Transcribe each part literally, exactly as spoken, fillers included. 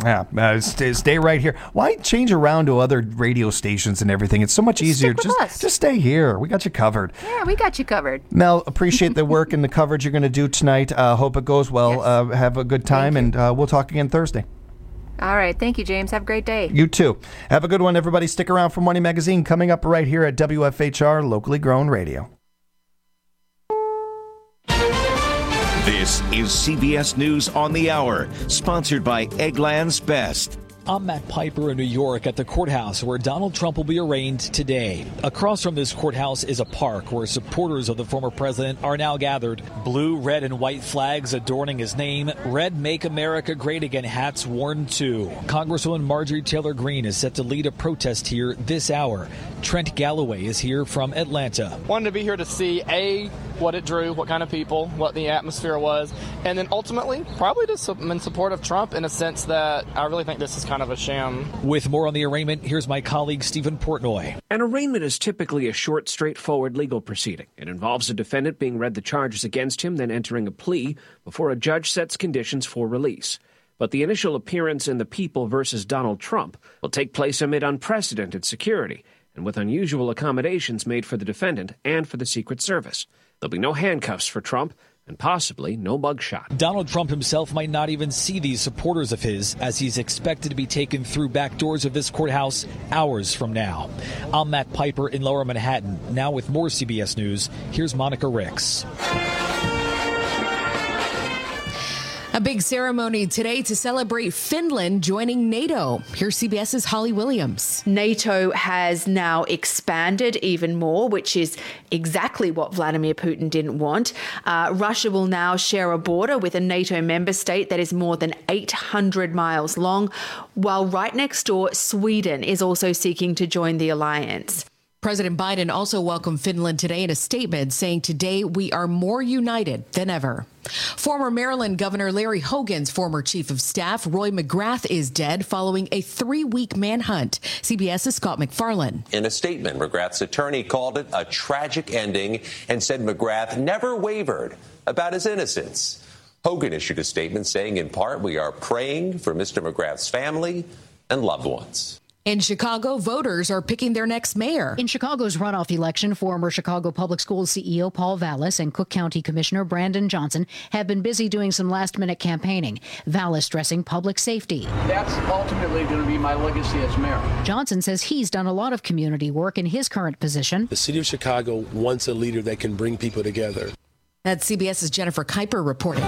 Yeah, uh, stay, stay right here. Why change around to other radio stations and everything? It's so much Just easier. stick with Just, us. just stay here. We got you covered. Yeah, we got you covered. Mel, appreciate the work and the coverage you're going to do tonight. Uh, hope it goes well. Yes. Uh, have a good time, Thank and uh, we'll talk again Thursday. All right. Thank you, James. Have a great day. You too. Have a good one, everybody. Stick around for Morning Magazine coming up right here at W F H R, locally grown radio. This is C B S News on the Hour, sponsored by Eggland's Best. I'm Matt Piper in New York at the courthouse where Donald Trump will be arraigned today. Across from this courthouse is a park where supporters of the former president are now gathered. Blue, red, and white flags adorning his name. Red Make America Great Again hats worn too. Congresswoman Marjorie Taylor Greene is set to lead a protest here this hour. Trent Galloway is here from Atlanta. Wanted to be here to see, A, what it drew, what kind of people, what the atmosphere was, and then ultimately probably just in support of Trump in a sense that I really think this is kind of a sham. With more on the arraignment, here's my colleague Stephen Portnoy. An arraignment is typically a short, straightforward legal proceeding. It involves a defendant being read the charges against him, then entering a plea before a judge sets conditions for release. But the initial appearance in The People versus Donald Trump will take place amid unprecedented security and with unusual accommodations made for the defendant and for the Secret Service. There'll be no handcuffs for Trump and possibly no mugshot. Donald Trump himself might not even see these supporters of his as he's expected to be taken through back doors of this courthouse hours from now. I'm Matt Piper in Lower Manhattan. Now with more C B S News, here's Monica Ricks. A big ceremony today to celebrate Finland joining NATO. Here's CBS's Holly Williams. NATO has now expanded even more, which is exactly what Vladimir Putin didn't want. Uh, Russia will now share a border with a NATO member state that is more than eight hundred miles long, while right next door, Sweden is also seeking to join the alliance. President Biden also welcomed Finland today in a statement saying today we are more united than ever. Former Maryland Governor Larry Hogan's former chief of staff, Roy McGrath, is dead following a three-week manhunt. CBS's Scott McFarlane. In a statement, McGrath's attorney called it a tragic ending and said McGrath never wavered about his innocence. Hogan issued a statement saying, in part, we are praying for Mister McGrath's family and loved ones. In Chicago, voters are picking their next mayor. In Chicago's runoff election, former Chicago Public Schools C E O Paul Vallis and Cook County Commissioner Brandon Johnson have been busy doing some last-minute campaigning. Vallis stressing public safety. That's ultimately going to be my legacy as mayor. Johnson says he's done a lot of community work in his current position. The city of Chicago wants a leader that can bring people together. That's CBS's Jennifer Kuiper reporting.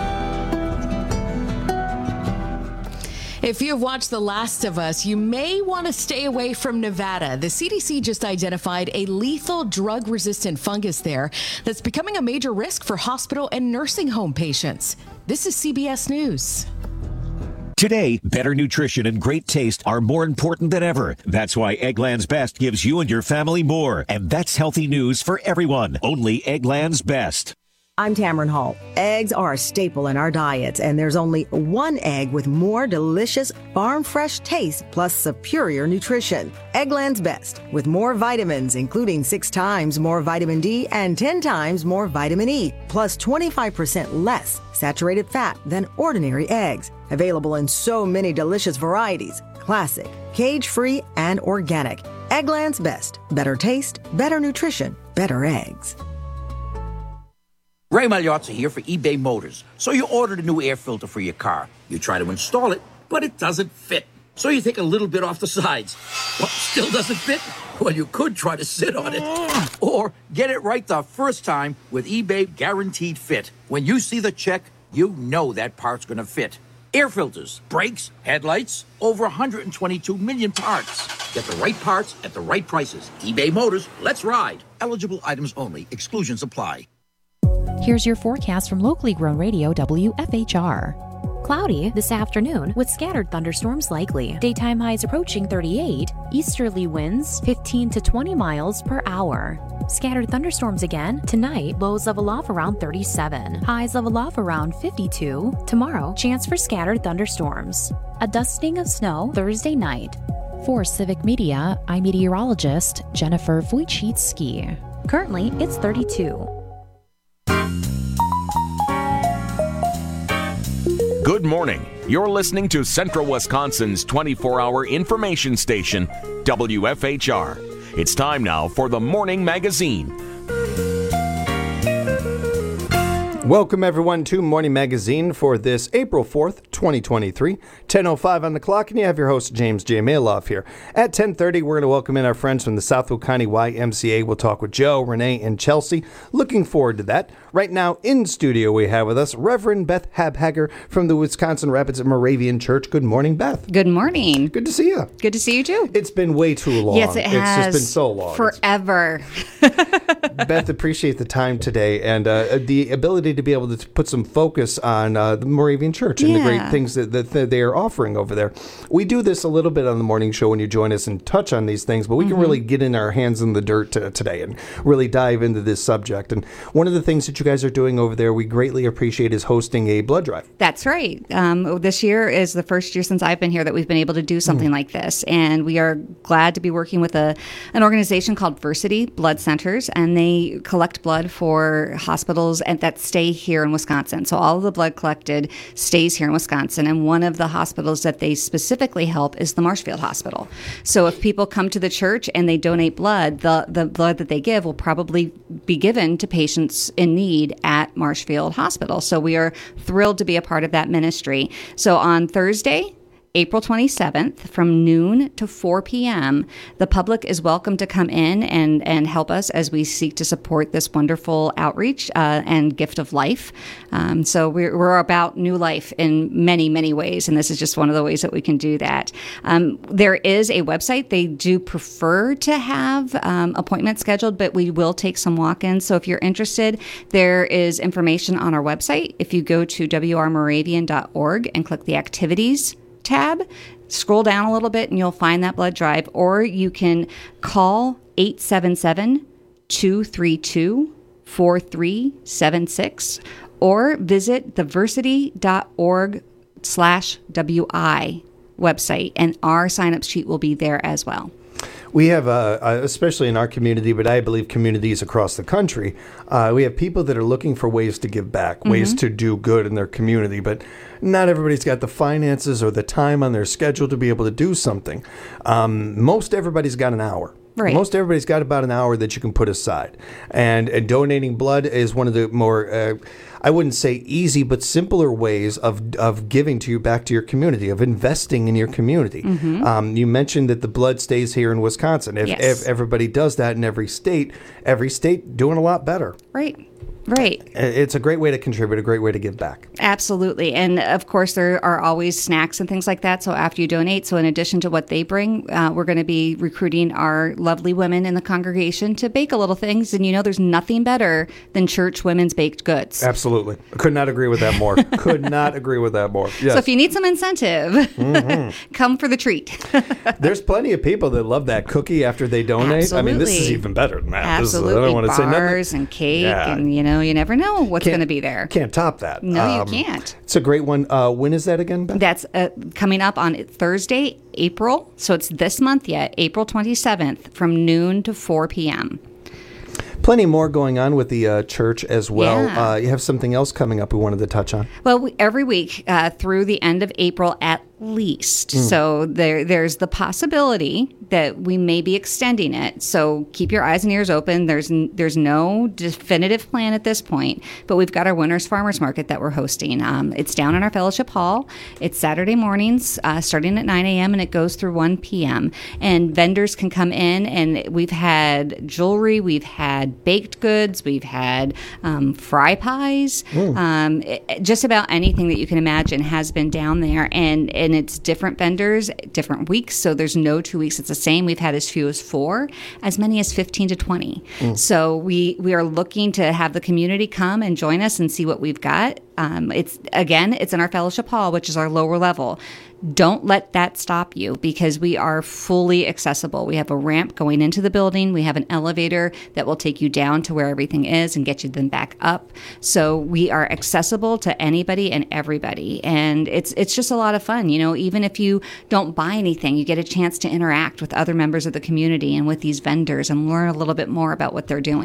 If you have watched The Last of Us, you may want to stay away from Nevada. The C D C just identified a lethal drug-resistant fungus there that's becoming a major risk for hospital and nursing home patients. This is C B S News. Today, better nutrition and great taste are more important than ever. That's why Eggland's Best gives you and your family more. And that's healthy news for everyone. Only Eggland's Best. I'm Tamron Hall. Eggs are a staple in our diets, and there's only one egg with more delicious farm-fresh taste plus superior nutrition. Eggland's Best, with more vitamins, including six times more vitamin D and ten times more vitamin E, plus twenty-five percent less saturated fat than ordinary eggs. Available in so many delicious varieties, classic, cage-free, and organic. Eggland's Best. Better taste, better nutrition, better eggs. Ray Magliozzi here for eBay Motors. So you ordered a new air filter for your car. You try to install it, but it doesn't fit. So you take a little bit off the sides. What, still doesn't fit? Well, you could try to sit on it. Or get it right the first time with eBay Guaranteed Fit. When you see the check, you know that part's going to fit. Air filters, brakes, headlights, over one hundred twenty-two million parts. Get the right parts at the right prices. eBay Motors, let's ride. Eligible items only. Exclusions apply. Here's your forecast from locally grown radio W F H R. Cloudy this afternoon with scattered thunderstorms likely. Daytime highs approaching thirty-eight. Easterly winds fifteen to twenty miles per hour. Scattered thunderstorms again. Tonight, lows level off around thirty-seven. Highs level off around fifty-two. Tomorrow, chance for scattered thunderstorms. A dusting of snow Thursday night. For Civic Media, I'm meteorologist Jennifer Wojcicki. Currently, it's thirty-two. Good morning. You're listening to Central Wisconsin's twenty-four hour information station, W F H R. It's time now for the Morning Magazine. Welcome, everyone, to Morning Magazine for this April fourth, twenty twenty-three. ten oh five on the clock, and you have your host, James J. Mailoff here. At ten thirty, we're going to welcome in our friends from the Southfield County Y M C A. We'll talk with Joe, Renee, and Chelsea. Looking forward to that. Right now, in studio, we have with us Reverend Beth Habhager from the Wisconsin Rapids Moravian Church. Good morning, Beth. Good morning. Good to see you. Good to see you, too. It's been way too long. Yes, it has. It's just been so long. Forever. Beth, appreciate the time today and uh, the ability to be able to put some focus on uh, the Moravian Church and yeah. the great things that, that they are offering over there. We do this a little bit on the morning show when you join us and touch on these things, but we mm-hmm. can really get in our hands in the dirt to, today and really dive into this subject. And one of the things that you guys are doing over there we greatly appreciate is hosting a blood drive. That's right. Um, this year is the first year since I've been here that we've been able to do something mm. like this. And we are glad to be working with a an organization called Versity Blood Centers, and they collect blood for hospitals and that stay here in Wisconsin. So all of the blood collected stays here in Wisconsin, and one of the hospitals that they specifically help is the Marshfield Hospital. So if people come to the church and they donate blood, the, the blood that they give will probably be given to patients in need at Marshfield Hospital. So we are thrilled to be a part of that ministry. So on Thursday, April twenty-seventh, from noon to four p.m., the public is welcome to come in and, and help us as we seek to support this wonderful outreach uh, and gift of life. Um, so we're, we're about new life in many, many ways, and this is just one of the ways that we can do that. Um, there is a website. They do prefer to have um, appointments scheduled, but we will take some walk-ins. So if you're interested, there is information on our website. If you go to w r moravian dot org and click the activities tab, scroll down a little bit and you'll find that blood drive, or you can call eight seven seven, two three two, four three seven six or visit the versity dot org slash W I website, and our sign-up sheet will be there as well. We have, uh, uh, especially in our community, but I believe communities across the country, uh, we have people that are looking for ways to give back, mm-hmm. ways to do good in their community, but not everybody's got the finances or the time on their schedule to be able to do something. Um, most everybody's got an hour. Right. Most everybody's got about an hour that you can put aside. And, and donating blood is one of the more, uh, I wouldn't say easy, but simpler ways of of giving to you back to your community, of investing in your community. Mm-hmm. Um, you mentioned that the blood stays here in Wisconsin. If, yes. if everybody does that in every state, every state doing a lot better. Right. Right. It's a great way to contribute, a great way to give back. Absolutely. And of course, there are always snacks and things like that. So after you donate, so in addition to what they bring, uh, we're going to be recruiting our lovely women in the congregation to bake a little things. And you know, there's nothing better than church women's baked goods. Absolutely. Could not agree with that more. Could not agree with that more. Yes. So if you need some incentive, mm-hmm. come for the treat. There's plenty of people that love that cookie after they donate. Absolutely. I mean, this is even better than that. Absolutely. This is, I don't want to say nothing. Bars and cake yeah. and, you know, you never know what's going to be there. Can't top that. No, um, you can't. It's a great one. Uh, when is that again, Beth? That's uh, coming up on Thursday, April. So it's this month yet, April twenty-seventh, from noon to four p.m. Plenty more going on with the uh, church as well. Yeah. Uh, you have something else coming up we wanted to touch on. Well, we, every week uh, through the end of April at least. Mm. So there, there's the possibility that we may be extending it. So keep your eyes and ears open. There's n- there's no definitive plan at this point, but we've got our Winners Farmers Market that we're hosting. Um, it's down in our fellowship hall. It's Saturday mornings uh, starting at nine a.m. and it goes through one p.m. And vendors can come in, and we've had jewelry, we've had baked goods, we've had um, fry pies, mm. um, it, just about anything that you can imagine has been down there. And, and it's different vendors, different weeks. So there's no two weeks it's the same. We've had as few as four, as many as fifteen to twenty. Mm. So we, we are looking to have the community come and join us and see what we've got. Um, it's again, it's in our fellowship hall, which is our lower level. Don't let that stop you, because we are fully accessible. We have a ramp going into the building. We have an elevator that will take you down to where everything is and get you then back up. So we are accessible to anybody and everybody. And it's it's just a lot of fun. You know, even if you don't buy anything, you get a chance to interact with other members of the community and with these vendors and learn a little bit more about what they're doing.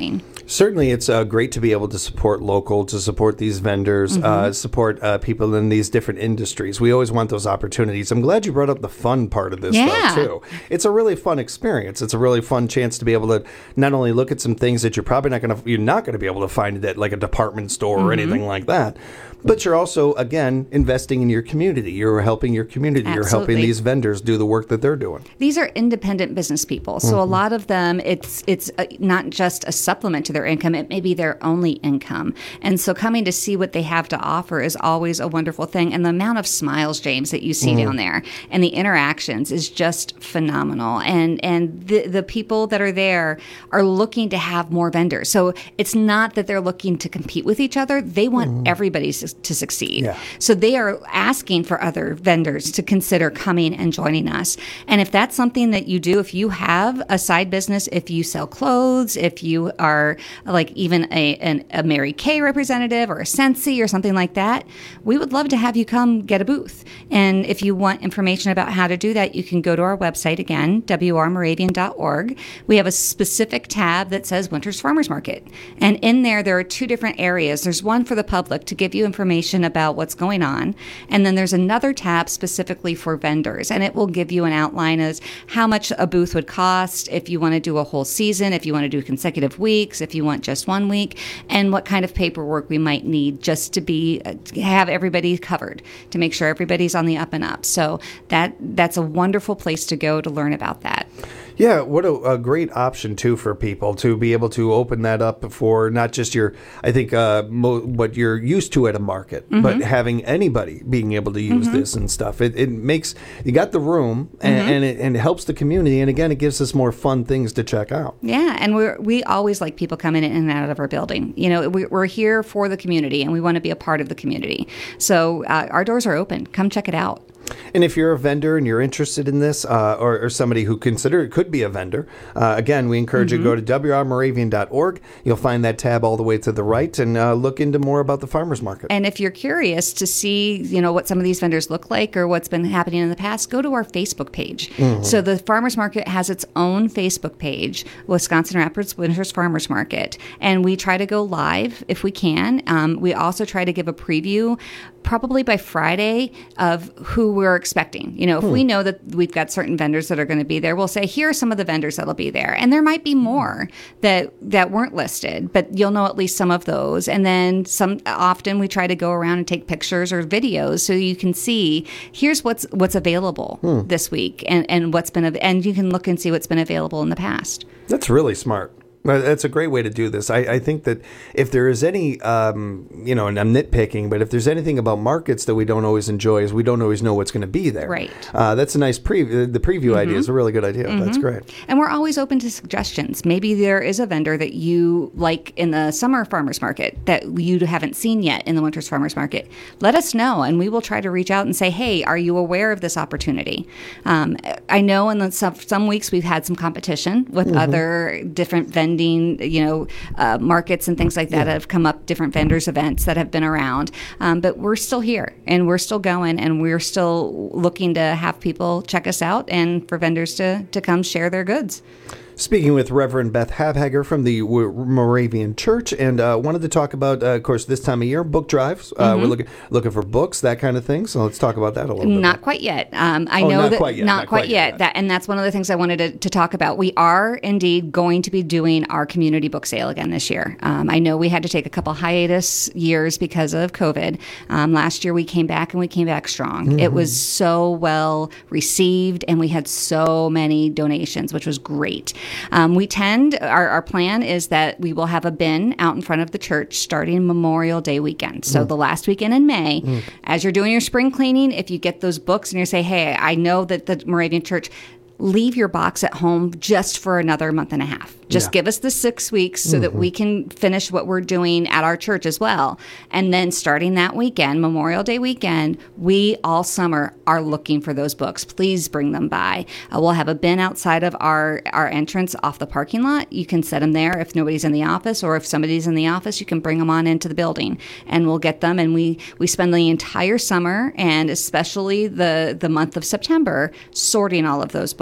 Certainly, it's uh, great to be able to support local, to support these vendors, Mm-hmm. uh, support uh, people in these different industries. We always want those opportunities. I'm glad you brought up the fun part of this, Yeah. though, too. It's a really fun experience. It's a really fun chance to be able to not only look at some things that you're probably not going to, you're not going to be able to find at like a department store or Mhm. anything like that. But you're also, again, investing in your community. You're helping your community. You're helping Absolutely. these vendors do the work that they're doing. These are independent business people, so a Mhm. lot of them, it's it's uh not just a supplement to their income; it may be their only income. And so, coming to see what they have to offer is always a wonderful thing. And the amount of smiles, James, that you see Mhm. down there, and the interactions is just phenomenal. And and the the people that are there are looking to have more vendors. So it's not that they're looking to compete with each other; they want everybody to to succeed. Yeah. So they are asking for other vendors to consider coming and joining us. And if that's something that you do, if you have a side business, if you sell clothes, if you are like even a, an, a Mary Kay representative or a Scentsy or something like that, we would love to have you come get a booth. And if you want information about how to do that, you can go to our website again, w r moravian dot org. We have a specific tab that says Winters Farmers Market. And in there, there are two different areas. There's one for the public to give you information about what's going on. And then there's another tab specifically for vendors. And it will give you an outline as how much a booth would cost, if you want to do a whole season, if you want to do consecutive weeks, if you want just one week, and what kind of paperwork we might need just to be to have everybody covered, to make sure everybody's on the up and up. So that that's a wonderful place to go to learn about that. Yeah, what a, a great option, too, for people to be able to open that up for not just your, I think, uh, mo- what you're used to at a market, Mhm. but having anybody being able to use Mhm. this and stuff. It, it makes, you got the room, and, Mhm. and, it, and it helps the community. And again, it gives us more fun things to check out. Yeah, and we we always like people coming in and out of our building. You know, we, we're here for the community, and we want to be a part of the community. So uh, our doors are open. Come check it out. And if you're a vendor and you're interested in this, uh, or, or somebody who consider it could be a vendor, uh, again, we encourage you to go to w r moravian dot org. You'll find that tab all the way to the right, and uh, look into more about the farmers market. And if you're curious to see, you know, what some of these vendors look like or what's been happening in the past, go to our Facebook page. Mhm. So the farmers market has its own Facebook page, Wisconsin Rapids Winters Farmers Market, and we try to go live if we can. Um, we also try to give a preview probably by Friday of who we're expecting. You know, if Hmm. we know that we've got certain vendors that are going to be there, we'll say, here are some of the vendors that'll be there. And there might be more that that weren't listed, but you'll know at least some of those. And then some often we try to go around and take pictures or videos so you can see, here's what's what's available Hmm. this week and, and what's been av- and you can look and see what's been available in the past. That's really smart. Uh, That's a great way to do this. I, I think that if there is any, um, you know, and I'm nitpicking, but if there's anything about markets that we don't always enjoy is we don't always know what's going to be there. Right. Uh, that's a nice preview. The preview idea is a really good idea. That's Mhm. great. And we're always open to suggestions. Maybe there is a vendor that you like in the summer farmers market that you haven't seen yet in the winter's farmers market. Let us know, and we will try to reach out and say, hey, are you aware of this opportunity? Um, I know in the, some, some weeks we've had some competition with Mhm. other different vending, you know, uh, markets and things like that that have come up, different vendors events that have been around. Um, but we're still here, and we're still going, and we're still looking to have people check us out and for vendors to, to come share their goods. Speaking with Reverend Beth Havhager from the W- Moravian Church, and uh, wanted to talk about, uh, of course, this time of year, book drives. Uh, Mhm. We're looking looking for books, that kind of thing. So let's talk about that a little bit. Not quite yet. Um, I Oh, know not that quite yet, not, not quite, quite yet. yet. That and that's one of the things I wanted to, to talk about. We are indeed going to be doing our community book sale again this year. Um, I know we had to take a couple hiatus years because of COVID. Um, last year we came back and we came back strong. It Mhm. was so well received, and we had so many donations, which was great. Um, we tend our, our plan is that we will have a bin out in front of the church starting Memorial Day weekend. So Mm. the last weekend in May, Mm. as you're doing your spring cleaning, if you get those books and you say, hey, I know that the Moravian Church, leave your box at home just for another month and a half. Just Yeah. give us the six weeks so that Mhm. we can finish what we're doing at our church as well. And then starting that weekend, Memorial Day weekend, we all summer are looking for those books. Please bring them by. Uh, we'll have a bin outside of our, our entrance off the parking lot. You can set them there if nobody's in the office, or if somebody's in the office, you can bring them on into the building and we'll get them. And we, we spend the entire summer, and especially the, the month of September, sorting all of those books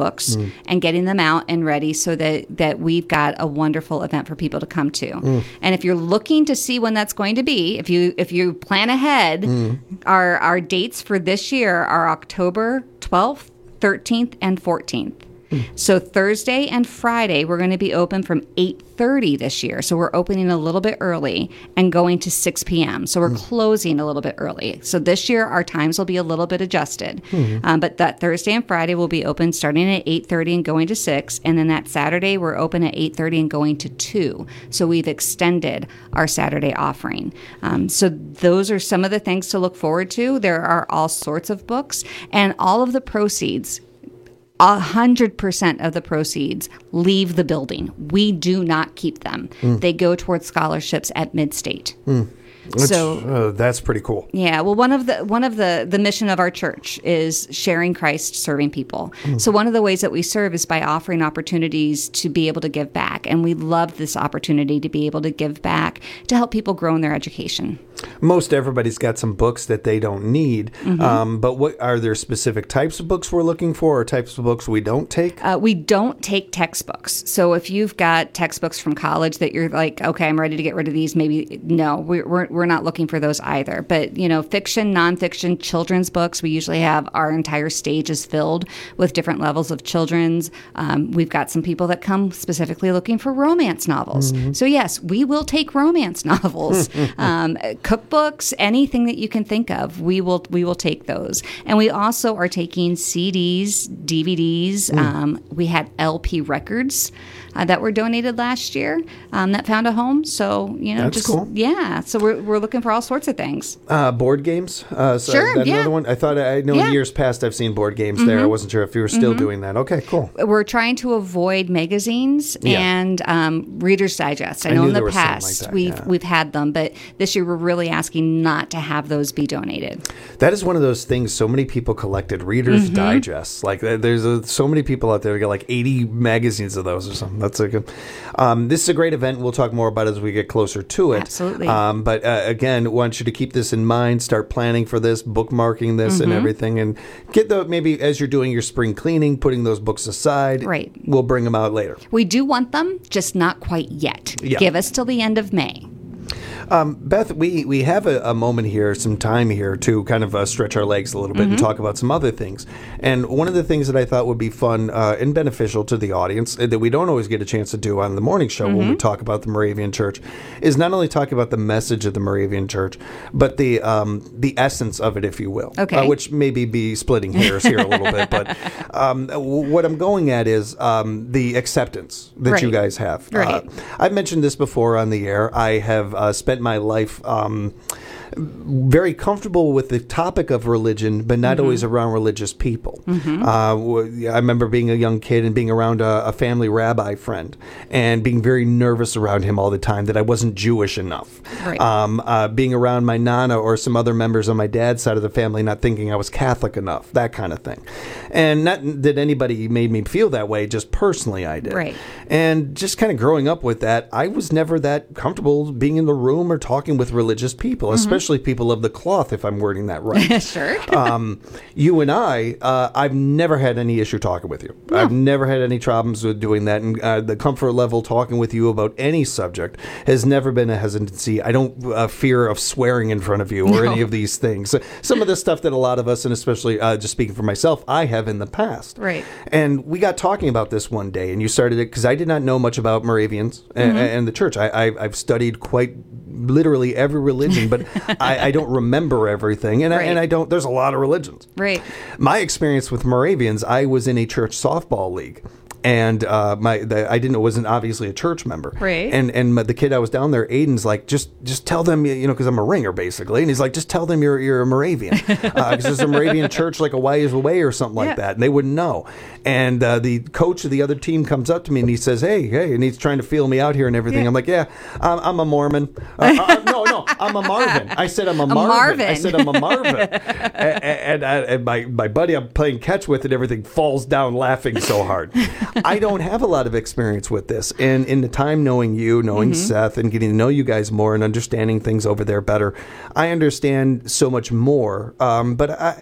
books Mm. and getting them out and ready so that, that we've got a wonderful event for people to come to. Mm. And if you're looking to see when that's going to be, if you if you plan ahead, Mm. our our dates for this year are October twelfth, thirteenth, and fourteenth. So Thursday and Friday, we're going to be open from eight thirty this year. So we're opening a little bit early and going to six p.m. So we're closing a little bit early. So this year, our times will be a little bit adjusted. Mhm. Um, but that Thursday and Friday will be open starting at eight thirty and going to six. And then that Saturday, we're open at eight thirty and going to two. So we've extended our Saturday offering. Um, so those are some of the things to look forward to. There are all sorts of books, and all of the proceeds, A hundred percent of the proceeds leave the building. We do not keep them. Mm. They go towards scholarships at Midstate. Mm. Which, So- uh, that's pretty cool. Yeah, well, one of the one of the the mission of our church is sharing Christ, serving people. Mm. So one of the ways that we serve is by offering opportunities to be able to give back, and we love this opportunity to be able to give back to help people grow in their education. Most everybody's got some books that they don't need, Mhm. um, but what are there specific types of books we're looking for, or types of books we don't take? Uh, we don't take textbooks. So if you've got textbooks from college that you're like, okay, I'm ready to get rid of these, maybe no, we're we're, we're not looking for those either. But you know, fiction, nonfiction, children's books, we usually have our entire stage is filled with different levels of children's. Um, we've got some people that come specifically looking for romance novels. Mhm. So yes, we will take romance novels, um, cookbooks, anything that you can think of. We will we will take those, and we also are taking C Ds, D V Ds. Mm. Um, we had L P records uh, that were donated last year um, that found a home. So you know, That's just cool. yeah. So we're we're looking for all sorts of things. Uh, board games? Uh, so Sure, that yeah. Another one? I thought, I know Yeah. in years past I've seen board games there. I Mhm. wasn't sure if you were still Mhm. doing that. Okay, cool. We're trying to avoid magazines Yeah. and um, Reader's Digest. I I know knew in there the was something like past that, we've yeah. we've had them, but this year we're really asking not to have those be donated. That is one of those things so many people collected, Reader's Mhm. Digest. Like there- there's a, so many people out there that got like eighty magazines of those or something. That's a good. Um, this is a great event. We'll talk more about it as we get closer to it. Absolutely. Um, but uh, again, want you to keep this in mind. Start planning for this, bookmarking this, and Mhm. everything, and get the maybe as you're doing your spring cleaning, putting those books aside. Right. We'll bring them out later. We do want them, just not quite yet. Yeah. Give us till the end of May. Um, Beth, we, we have a, a moment here, some time here to kind of uh, stretch our legs a little bit and Mhm. talk about some other things. And one of the things that I thought would be fun uh, and beneficial to the audience uh, that we don't always get a chance to do on the morning show when we Mhm. talk about the Moravian Church is not only talk about the message of the Moravian Church, but the um, the essence of it, if you will. Okay. Uh, which maybe be splitting hairs here a little bit. But um, w- what I'm going at is um, the acceptance that you Right. guys have. Right. Uh, I've mentioned this before on the air. I have uh, spent my life um, very comfortable with the topic of religion, but not Mhm. always around religious people. Mhm. Uh, w- I remember being a young kid and being around a, a family rabbi friend and being very nervous around him all the time that I wasn't Jewish enough. Right. Um, uh, being around my nana or some other members on my dad's side of the family not thinking I was Catholic enough, that kind of thing. And not that anybody made me feel that way, just personally I did. Right. And just kind of growing up with that, I was never that comfortable being in the room or talking with religious people, Mhm. especially people of the cloth, if I'm wording that right. Sure. um, you and I, uh, I've never had any issue talking with you. No. I've never had any problems with doing that. And uh, the comfort level talking with you about any subject has never been a hesitancy. I don't uh, fear of swearing in front of you or No. any of these things. So some of the stuff that a lot of us, and especially uh, just speaking for myself, I have in the past. Right. And we got talking about this one day, and you started it because I did not know much about Moravians a- Mhm. and the church. I, I, I've studied quite literally every religion, but I, I don't remember everything, and, I, and Right. I don't. There's a lot of religions. Right. My experience with Moravians, I was in a church softball league. And uh, my the, I didn't know wasn't obviously a church member, Right. And and my, the kid I was down there, Aiden's like, just just tell them, you know, because I'm a ringer basically, and he's like, just tell them you're you're a Moravian, because there's a Moravian church like a ways away or something like Yeah. that, and they wouldn't know. And uh, the coach of the other team comes up to me and he says, hey hey, and he's trying to feel me out here and everything. Yeah. I'm like, yeah, I'm, I'm a Mormon. Uh, uh, no no, I'm a Marvin. I said I'm a, Marvin. Marvin. I said I'm a Marvin. and and, I, and my my buddy I'm playing catch with and everything falls down laughing so hard. I don't have a lot of experience with this, and in the time knowing you, knowing Mhm. Seth, and getting to know you guys more and understanding things over there better, I understand so much more. Um, but I.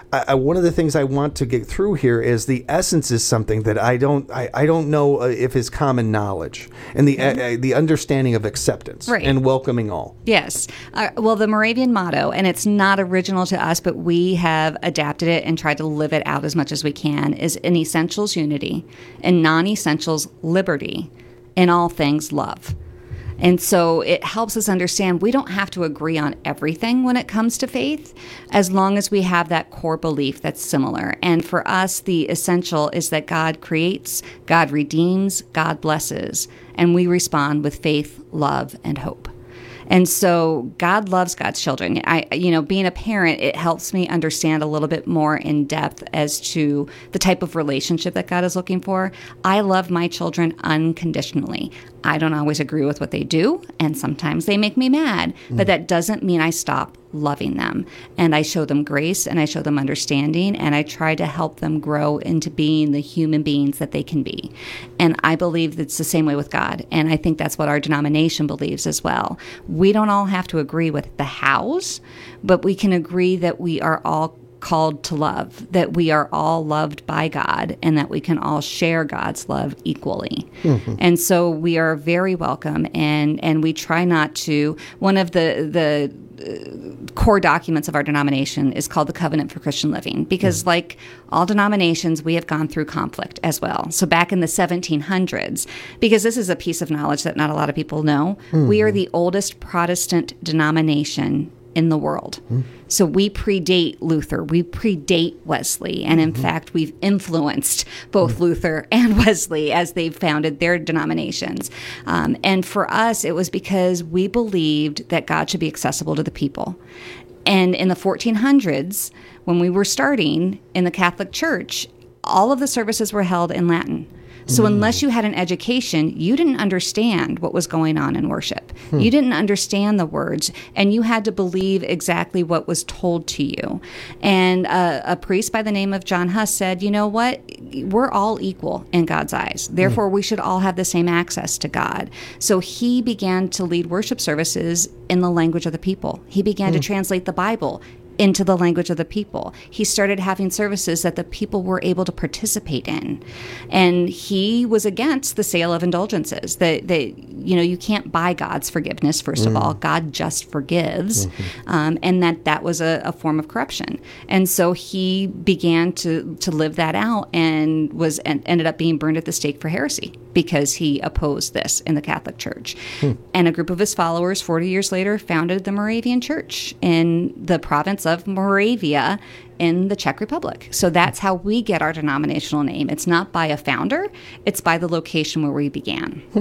I, I, one of the things I want to get through here is the essence is something that I don't I, I don't know if is common knowledge, and the mm-hmm. uh, the understanding of acceptance right. and welcoming all. Yes. Uh, well, the Moravian motto, and it's not original to us, but we have adapted it and tried to live it out as much as we can, is in essentials unity, in non-essentials liberty, in all things love. And so it helps us understand we don't have to agree on everything when it comes to faith, as long as we have that core belief that's similar. And for us, the essential is that God creates, God redeems, God blesses, and we respond with faith, love, and hope. And so God loves God's children. I, you know, being a parent, it helps me understand a little bit more in depth as to the type of relationship that God is looking for. I love my children unconditionally. I don't always agree with what they do, and sometimes they make me mad, mm. but that doesn't mean I stop loving them. And I show them grace, and I show them understanding, and I try to help them grow into being the human beings that they can be. And I believe it's the same way with God, and I think that's what our denomination believes as well. We don't all have to agree with the hows, but we can agree that we are all called to love, that we are all loved by God, and that we can all share God's love equally. Mm-hmm. And so we are very welcome, and and we try not to. One of the the uh, core documents of our denomination is called the Covenant for Christian Living, because mm-hmm. like all denominations, we have gone through conflict as well. So back in the seventeen hundreds, because this is a piece of knowledge that not a lot of people know, mm-hmm. we are the oldest Protestant denomination in the world. Mm. So we predate Luther, we predate Wesley, and in mm-hmm. fact, we've influenced both mm. Luther and Wesley as they've founded their denominations. Um, and for us, it was because we believed that God should be accessible to the people. And in the fourteen hundreds, when we were starting in the Catholic Church, all of the services were held in Latin. So unless you had an education, you didn't understand what was going on in worship. Hmm. You didn't understand the words, and you had to believe exactly what was told to you. And uh, a priest by the name of John Huss said, you know what? We're all equal in God's eyes. Therefore, hmm. we should all have the same access to God. So he began to lead worship services in the language of the people. He began hmm. to translate the Bible into the language of the people. He started having services that the people were able to participate in. And he was against the sale of indulgences. That, that you know, you can't buy God's forgiveness, first mm. of all. God just forgives. Mm-hmm. Um, and that that was a, a form of corruption. And so he began to, to live that out, and was and ended up being burned at the stake for heresy because he opposed this in the Catholic Church. Hmm. And a group of his followers, forty years later, founded the Moravian Church in the province of Moravia in the Czech Republic. So that's how we get our denominational name. It's not by a founder, it's by the location where we began. Hmm.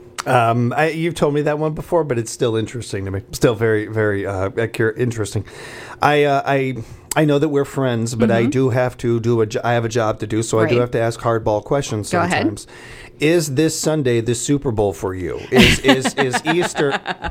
Um, I, you've told me that one before, but it's still interesting to me. Still very, very uh, accurate, interesting. I, uh, I, I know that we're friends, but mm-hmm. I do have to do a. Jo- I have a job to do, so right. I do have to ask hardball questions Go sometimes. Ahead. Is this Sunday the Super Bowl for you? Is is, is Easter?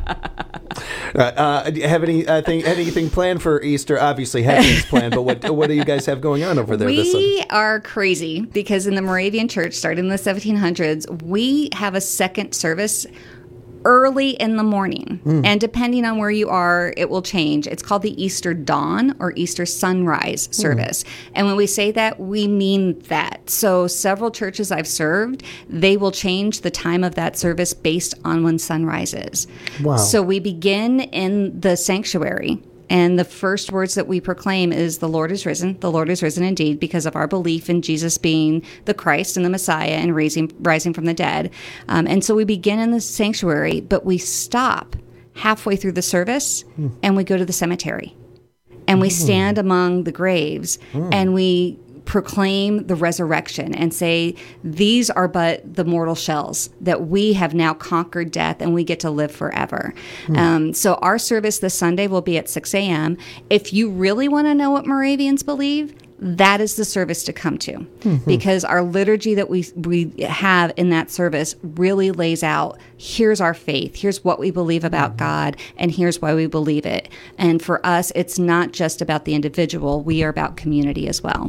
Uh, uh, do you have any uh, thing, anything planned for Easter? Obviously, happening's planned, but what what do you guys have going on over there we this Sunday? We are crazy because in the Moravian Church, starting in the seventeen hundreds, we have a second service early in the morning. Mm. And depending on where you are, it will change. It's called the Easter Dawn or Easter Sunrise service. Mm. And when we say that, we mean that. So several churches I've served, they will change the time of that service based on when sunrise is. Wow. So we begin in the sanctuary. And the first words that we proclaim is, the Lord is risen. The Lord is risen indeed, because of our belief in Jesus being the Christ and the Messiah and raising, rising from the dead. Um, and so we begin in the sanctuary, but we stop halfway through the service mm. and we go to the cemetery. And we stand among the graves mm. and we proclaim the resurrection and say, these are but the mortal shells, that we have now conquered death and we get to live forever. Hmm. Um, so our service this Sunday will be at six a.m. If you really want to know what Moravians believe, that is the service to come to, mm-hmm. because our liturgy that we we have in that service really lays out, here's our faith, here's what we believe about mm-hmm. God, and here's why we believe it. And for us, it's not just about the individual, we are about community as well.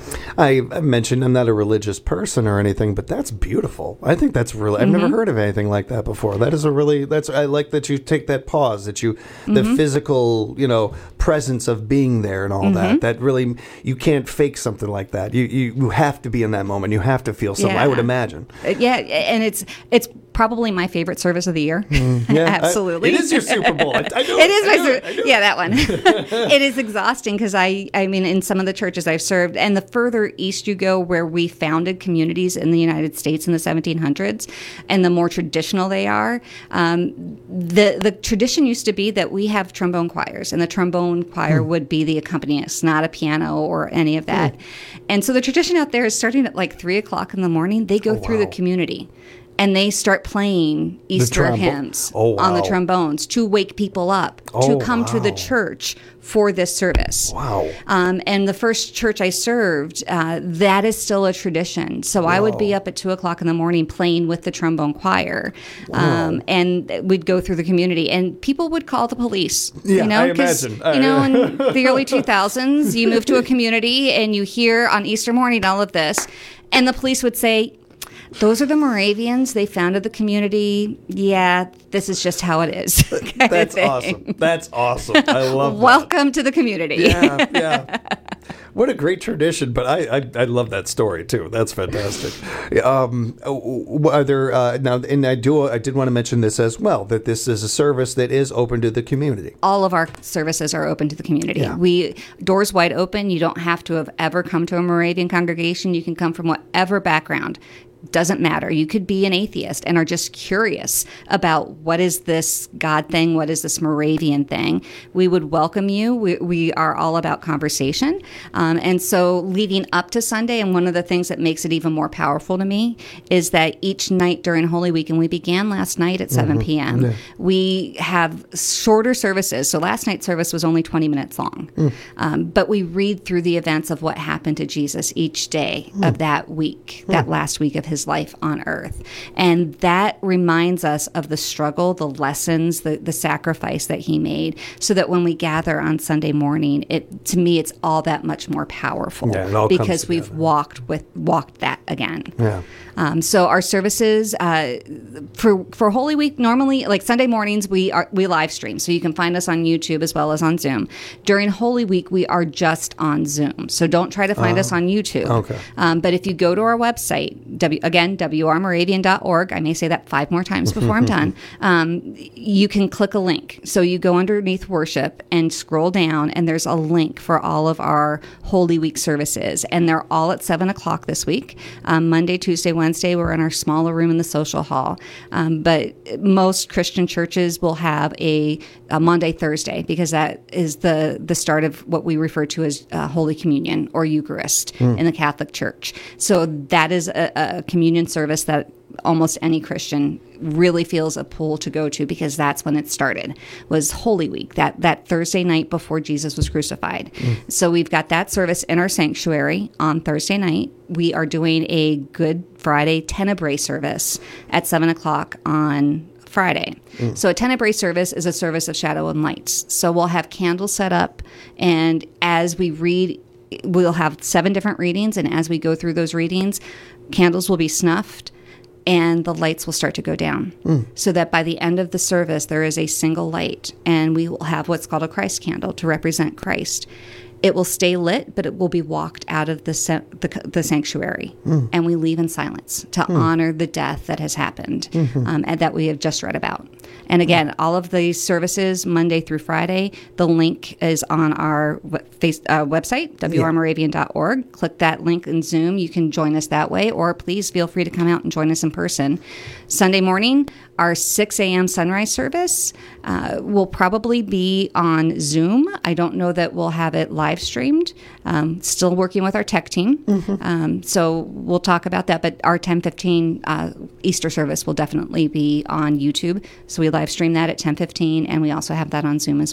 I mentioned I'm not a religious person or anything, but that's beautiful. I think that's really, I've Mm-hmm. never heard of anything like that before. That is a really, that's, I like that you take that pause, that you, the Mhm. physical, you know, presence of being there and all Mhm. that. That really, you can't fake something like that. You, you, you have to be in that moment. You have to feel something, I would Yeah. imagine. Uh, Yeah, and it's it's probably my favorite service of the year. Yeah, I- Absolutely. it is your Super Bowl. I, I knew It is I my knew Super- it, I knew yeah, it. that one. It is exhausting because I, I mean, in some of the churches I've served, and the further east you go, where we founded communities in the United States in the seventeen hundreds, and the more traditional they are, um, the the tradition used to be that we have trombone choirs, and the trombone choir Hmm. would be the accompanist, not a piano or any of that. And so the tradition out there is starting at like three o'clock in the morning. They go through the community. And they start playing Easter trombo- hymns Oh, on the wow. trombones to wake people up Oh, to come to the wow. church for this service. Wow. Um, and the first church I served, uh, that is still a tradition. So I would be up at two o'clock in the morning playing with the trombone choir, um, and we'd go through the community, and people would call the police. Yeah, you know, I 'cause, imagine. Uh, you know, in the early two thousands, you move to a community and you hear on Easter morning all of this, and the police would say, "Those are the Moravians. They founded the community. Yeah, this is just how it is." kind of That's thing. awesome. That's awesome. I love that. Welcome to the community. Yeah, yeah. What a great tradition, but I, I I love that story too. That's fantastic. Um, are there uh, now? And I do I did want to mention this as well, that this is a service that is open to the community. All of our services are open to the community. Yeah. We doors wide open. You don't have to have ever come to a Moravian congregation. You can come from whatever background. Doesn't matter. You could be an atheist and are just curious about what is this God thing, what is this Moravian thing. We would welcome you. We, we are all about conversation. Um, and so leading up to Sunday, and one of the things that makes it even more powerful to me is that each night during Holy Week, and we began last night at seven p.m., Yeah. we have shorter services. So last night's service was only twenty minutes long. Mm. Um, but we read through the events of what happened to Jesus each day of that week, that last week of his life on earth. And that reminds us of the struggle, the lessons, the, the sacrifice that he made, so that when we gather on Sunday morning, it to me, it's all that much more powerful Yeah, it all comes because we've together. walked with walked that again. Yeah. Um, so our services uh, for for Holy Week, normally like Sunday mornings, we are we live stream, so you can find us on YouTube as well as on Zoom. During Holy Week, we are just on Zoom, so don't try to find Oh, us on YouTube. okay. Um, but if you go to our website, w, again w r moravian dot org, I may say that five more times before I'm done. Um, you can click a link. So you go underneath worship and scroll down, and there's a link for all of our Holy Week services, and they're all at seven o'clock this week. Um, Monday, Tuesday, Wednesday, we're in our smaller room in the social hall. Um, but most Christian churches will have a, a Monday, Thursday, because that is the, the start of what we refer to as uh, Holy Communion or Eucharist Hmm. in the Catholic Church. So that is a, a communion service that almost any Christian really feels a pull to go to, because that's when it started, was Holy Week, that, that Thursday night before Jesus was crucified. Mm. So we've got that service in our sanctuary on Thursday night. We are doing a Good Friday Tenebrae service at seven o'clock on Friday. Mm. So a Tenebrae service is a service of shadow and lights. So we'll have candles set up, and as we read, we'll have seven different readings, and as we go through those readings, candles will be snuffed and the lights will start to go down, Mm. so that by the end of the service, there is a single light, and we will have what's called a Christ candle to represent Christ. It will stay lit, but it will be walked out of the sa- the, the sanctuary, Mm. and we leave in silence to Mm. honor the death that has happened, Mhm. um, and that we have just read about. And again, all of these services, Monday through Friday, the link is on our we- face, uh, website, w r moravian dot org. Click that link in Zoom. You can join us that way, or please feel free to come out and join us in person. Sunday morning, our six a.m. sunrise service uh, will probably be on Zoom. I don't know that we'll have it live streamed. Um, still working with our tech team. Um, so we'll talk about that. But our ten fifteen uh, Easter service will definitely be on YouTube. So we live stream that at ten fifteen, and we also have that on Zoom as well.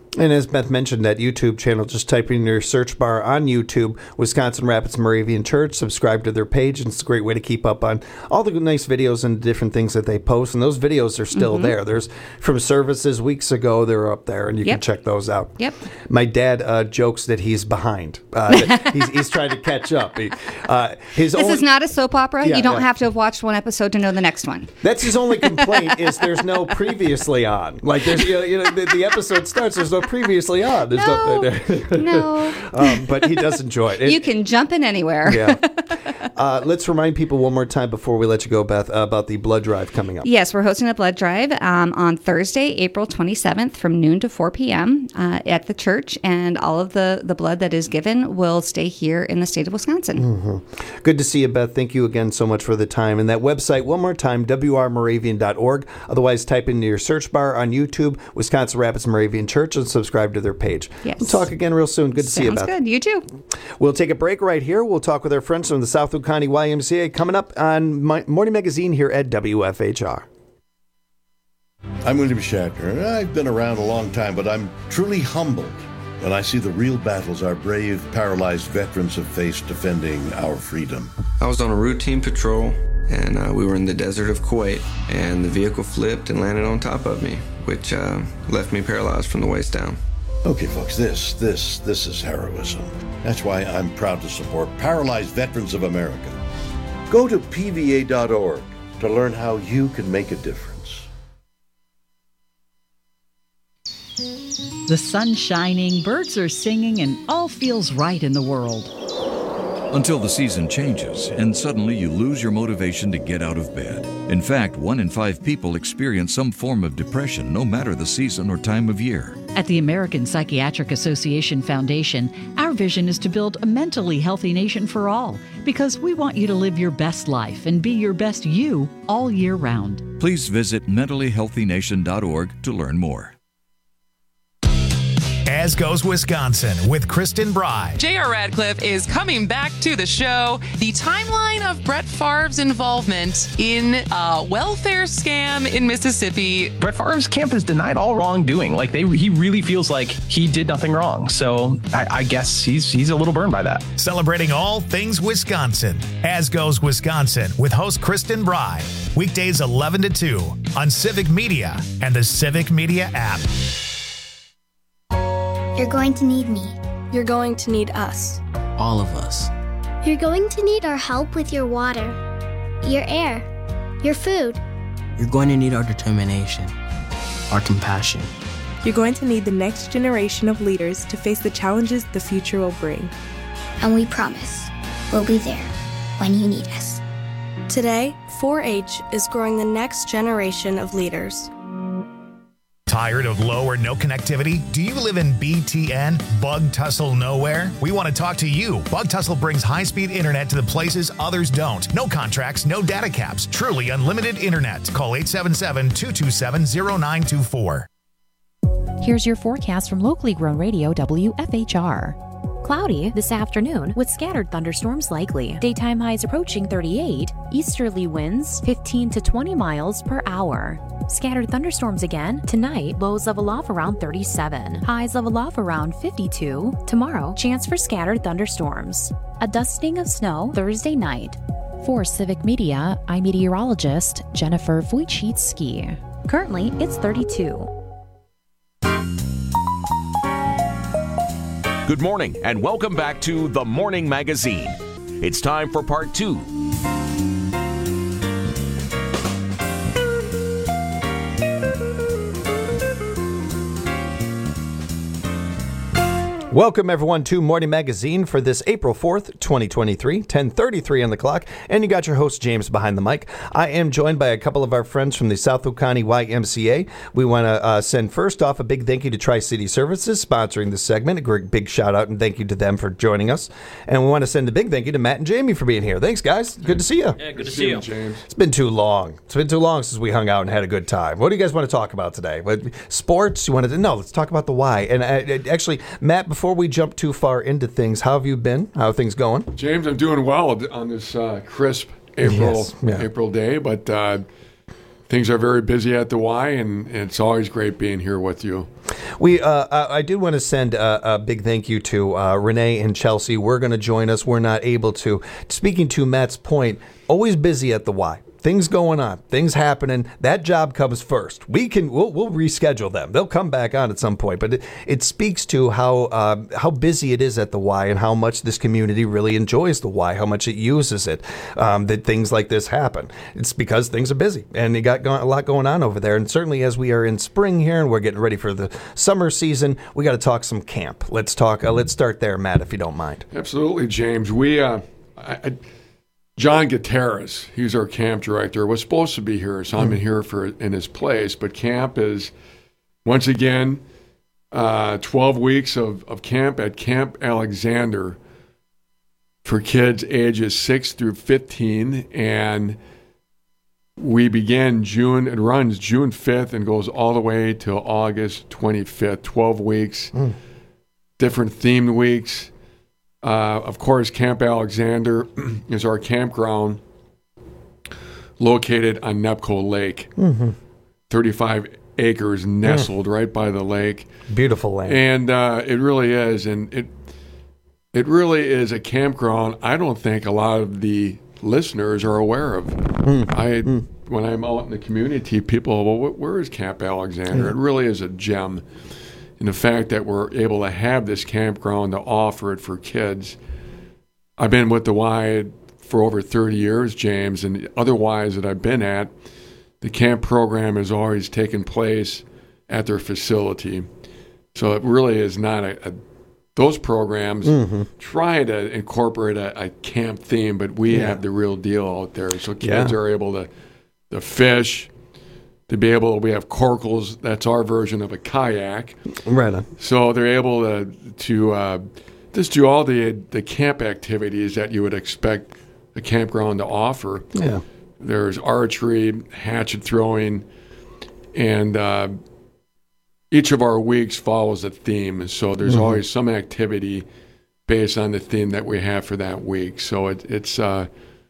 And as Beth mentioned, that YouTube channel, just type in your search bar on YouTube, Wisconsin Rapids Moravian Church, subscribe to their page, and it's a great way to keep up on all the nice videos and different things that they post. And those videos are still mm-hmm. there. There's from services weeks ago, they're up there, and you yep. can check those out. Yep. My dad uh, jokes that he's behind. Uh, he's, he's trying to catch up. He, uh, his this only, is not a soap opera. Yeah, you don't yeah. have to have watched one episode to know the next one. That's his only complaint is there's no previously on. Like there's you know, you know the, the episode starts, there's no previously on. There's no, no, no. um, but he does enjoy it. it you can jump in anywhere. Yeah. Uh, let's remind people one more time before we let you go, Beth, uh, about the blood drive coming up. Yes, we're hosting a blood drive um, on Thursday, April twenty-seventh from noon to four p.m. Uh, at the church, and all of the, the blood that is given will stay here in the state of Wisconsin. Mm-hmm. Good to see you, Beth. Thank you again so much for the time. And that website, one more time, w r moravian dot org. Otherwise, type into your search bar on YouTube, Wisconsin Rapids Moravian Church, and subscribe to their page. Yes. We'll talk again real soon. Good to Sounds see you, Beth. good. You too. We'll take a break right here. We'll talk with our friends from the Southwood County Y M C A coming up on My Morning Magazine here at W F H R. I'm William Shatner. I've been around a long time, but I'm truly humbled when I see the real battles our brave, paralyzed veterans have faced defending our freedom. I was on a routine patrol, and uh, we were in the desert of Kuwait, and the vehicle flipped and landed on top of me, which uh, left me paralyzed from the waist down. Okay, folks, this, this, this is heroism. That's why I'm proud to support Paralyzed Veterans of America. Go to P V A dot org to learn how you can make a difference. The sun's shining, birds are singing, and all feels right in the world. Until the season changes, and suddenly you lose your motivation to get out of bed. In fact, one in five people experience some form of depression, no matter the season or time of year. At the American Psychiatric Association Foundation, our vision is to build a mentally healthy nation for all, because we want you to live your best life and be your best you all year round. Please visit mentally healthy nation dot org to learn more. As Goes Wisconsin with Kristen Bry. J R. Radcliffe is coming back to the show. The timeline of Brett Favre's involvement in a welfare scam in Mississippi. Brett Favre's camp has denied all wrongdoing. Like they, he really feels like he did nothing wrong. So I, I guess he's he's a little burned by that. Celebrating all things Wisconsin. As Goes Wisconsin with host Kristen Bry. Weekdays eleven to two on Civic Media and the Civic Media app. You're going to need me. You're going to need us. All of us. You're going to need our help with your water, your air, your food. You're going to need our determination, our compassion. You're going to need the next generation of leaders to face the challenges the future will bring. And we promise we'll be there when you need us. Today, four H is growing the next generation of leaders. Tired of low or no connectivity? Do you live in B T N, Bug Tussle Nowhere? We want to talk to you. Bug Tussle brings high-speed internet to the places others don't. No contracts, no data caps. Truly unlimited internet. Call eight seven seven, two two seven, zero nine two four. Here's your forecast from locally grown radio W F H R. Cloudy this afternoon with scattered thunderstorms likely. Daytime highs approaching thirty-eight. Easterly winds fifteen to twenty miles per hour. Scattered thunderstorms again. Tonight, lows level off around thirty-seven. Highs level off around fifty-two. Tomorrow, chance for scattered thunderstorms. A dusting of snow Thursday night. For Civic Media, I'm meteorologist Jennifer Wojcicki. Currently, it's thirty-two. Good morning and welcome back to The Morning Magazine. It's time for part two. Welcome, everyone, to Morning Magazine for this April fourth, twenty twenty-three, ten thirty-three on the clock, and you got your host, James, behind the mic. I am joined by a couple of our friends from the Southwood County Y M C A. We want to uh, send first off a big thank you to Tri-City Services sponsoring this segment. A great big shout out and thank you to them for joining us. And we want to send a big thank you to Matt and Jamie for being here. Thanks, guys. Good to see you. Yeah, good to see you, James. It's been too long. It's been too long since we hung out and had a good time. What do you guys want to talk about today? What, sports? You wanted to? No, let's talk about the Y. And uh, actually, Matt, before we jump too far into things, how have you been? How are things going? James, I'm doing well on this uh, crisp April yes, yeah. April day, but uh, things are very busy at the Y, and it's always great being here with you. We, uh, I do want to send a, a big thank you to uh, Renee and Chelsea. We're going to join us. We're not able to. Speaking to Matt's point, always busy at the Y. Things going on, things happening. That job comes first. We can, we'll, we'll reschedule them. They'll come back on at some point. But it, it speaks to how uh, how busy it is at the Y and how much this community really enjoys the Y, how much it uses it. Um, that things like this happen. It's because things are busy and you got a lot going on over there. And certainly as we are in spring here and we're getting ready for the summer season, we got to talk some camp. Let's talk. Uh, let's start there, Matt, if you don't mind. Absolutely, James. We. Uh, I, I, John Gutierrez, he's our camp director, was supposed to be here, so I'm in here for in his place. But camp is, once again, uh, twelve weeks of, of camp at Camp Alexander for kids ages six through fifteen. And we begin June, it runs June fifth and goes all the way till August twenty-fifth, twelve weeks, mm. different themed weeks. Uh, of course, Camp Alexander is our campground located on Nepco Lake. Mm-hmm. thirty-five acres nestled mm. right by the lake. Beautiful land. And uh, it really is. And it it really is a campground I don't think a lot of the listeners are aware of. Mm. I mm. When I'm out in the community, people, well, where is Camp Alexander? Mm. It really is a gem. And the fact that we're able to have this campground to offer it for kids. I've been with the Y for over thirty years, James, and the other Ys that I've been at, the camp program has always taken place at their facility. So it really is not a, a those programs mm-hmm. try to incorporate a, a camp theme, but we yeah. have the real deal out there. So kids yeah. are able to, to fish, to be able, we have corkles. That's our version of a kayak. Right on. So they're able to to uh, just do all the the camp activities that you would expect a campground to offer. Yeah. There's archery, hatchet throwing, and uh, each of our weeks follows a theme. So there's mm-hmm. always some activity based on the theme that we have for that week. So it, it's. Uh,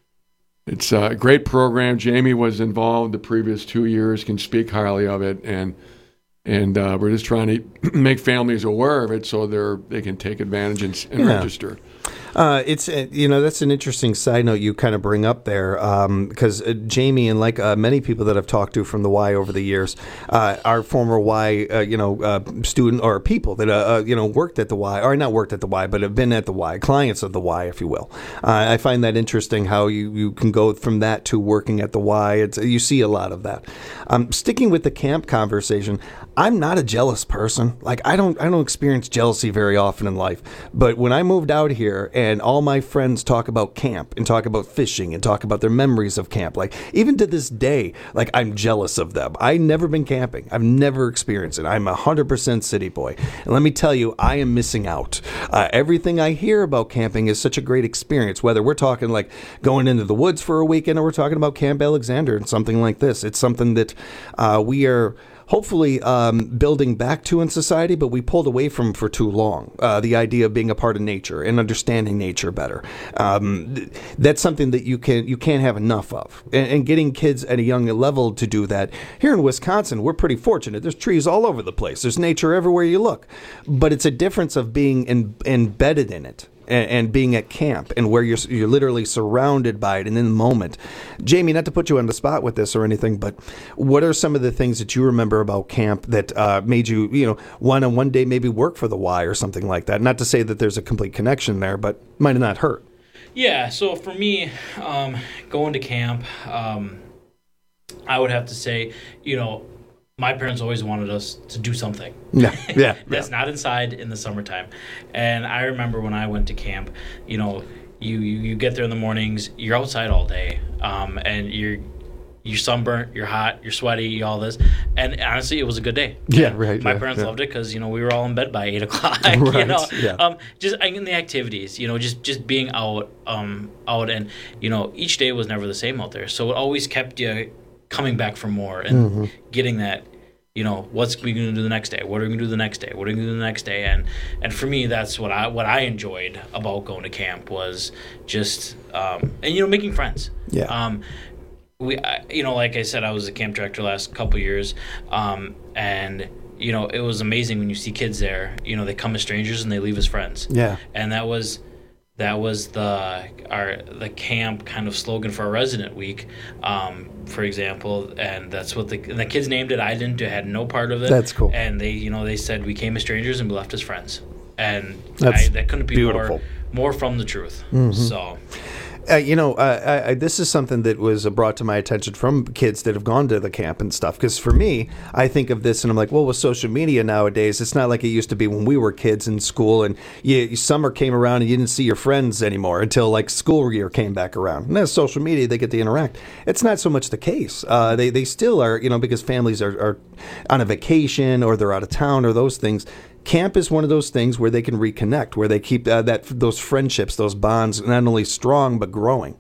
It's a great program. Jamie was involved the previous two years, can speak highly of it, and and uh, we're just trying to make families aware of it so they're they can take advantage and, and yeah. register. Uh, it's uh, you know that's an interesting side note you kind of bring up there because um, uh, Jamie and like uh, many people that I've talked to from the Y over the years, uh, our former Y uh, you know uh, student or people that uh, uh, you know worked at the Y or not worked at the Y but have been at the Y, clients of the Y, if you will. Uh, I find that interesting how you, you can go from that to working at the Y. It's, you see a lot of that. Um, sticking with the camp conversation, I'm not a jealous person. Like I don't I don't experience jealousy very often in life, but when I moved out here. And all my friends talk about camp and talk about fishing and talk about their memories of camp. Like, even to this day, like, I'm jealous of them. I've never been camping. I've never experienced it. I'm a one hundred percent city boy. And let me tell you, I am missing out. Uh, everything I hear about camping is such a great experience, whether we're talking like going into the woods for a weekend or we're talking about Camp Alexander and something like this. It's something that uh, we are... hopefully um, building back to in society, but we pulled away from for too long. Uh, the idea of being a part of nature and understanding nature better. Um, th- that's something that you can you can't have enough of. And, and getting kids at a young level to do that. Here in Wisconsin, we're pretty fortunate. There's trees all over the place. There's nature everywhere you look. But it's a difference of being in, embedded in it. And being at camp and where you're you're literally surrounded by it and in the moment. Jamie, not to put you on the spot with this or anything, but what are some of the things that you remember about camp that uh, made you, you know, want to one day maybe work for the Y or something like that? Not to say that there's a complete connection there, but might have not hurt. Yeah, so for me, um, going to camp, um, I would have to say, you know, my parents always wanted us to do something. Yeah, yeah. That's yeah. not inside in the summertime. And I remember when I went to camp, you know, you, you, you get there in the mornings, you're outside all day, um, and you're you're sunburnt, you're hot, you're sweaty, all this. And honestly, it was a good day. Yeah, right. My yeah, parents yeah. loved it because, you know, we were all in bed by eight o'clock, right, you know. Yeah. Um, just in the activities, you know, just, just being out, um, out. And, you know, each day was never the same out there. So it always kept you coming back for more and mm-hmm. getting that, you know, what's we going to do the next day? What are we going to do the next day? What are we going to do the next day? And and for me, that's what I what I enjoyed about going to camp was just, um, and, you know, making friends. Yeah. Um, we, I, you know, like I said, I was a camp director last couple of years, um, and you know, it was amazing when you see kids there. You know, they come as strangers and they leave as friends. Yeah. And that was that was the our the camp kind of slogan for our resident week, um, for example. And that's what the and the kids named it. I didn't. I had no part of it. That's cool. And they, you know, they said we came as strangers and we left as friends. And That's I, that couldn't be beautiful. more more from the truth. Mhm. So. Uh, you know, uh, I, I, this is something that was brought to my attention from kids that have gone to the camp and stuff. Because for me, I think of this and I'm like, well, with social media nowadays, it's not like it used to be when we were kids in school and you, summer came around and you didn't see your friends anymore until like school year came back around. And as social media, they get to interact. It's not so much the case. Uh, they, they still are, you know, because families are, are on a vacation or they're out of town or those things. Camp is one of those things where they can reconnect, where they keep uh, that those friendships, those bonds, not only strong but growing.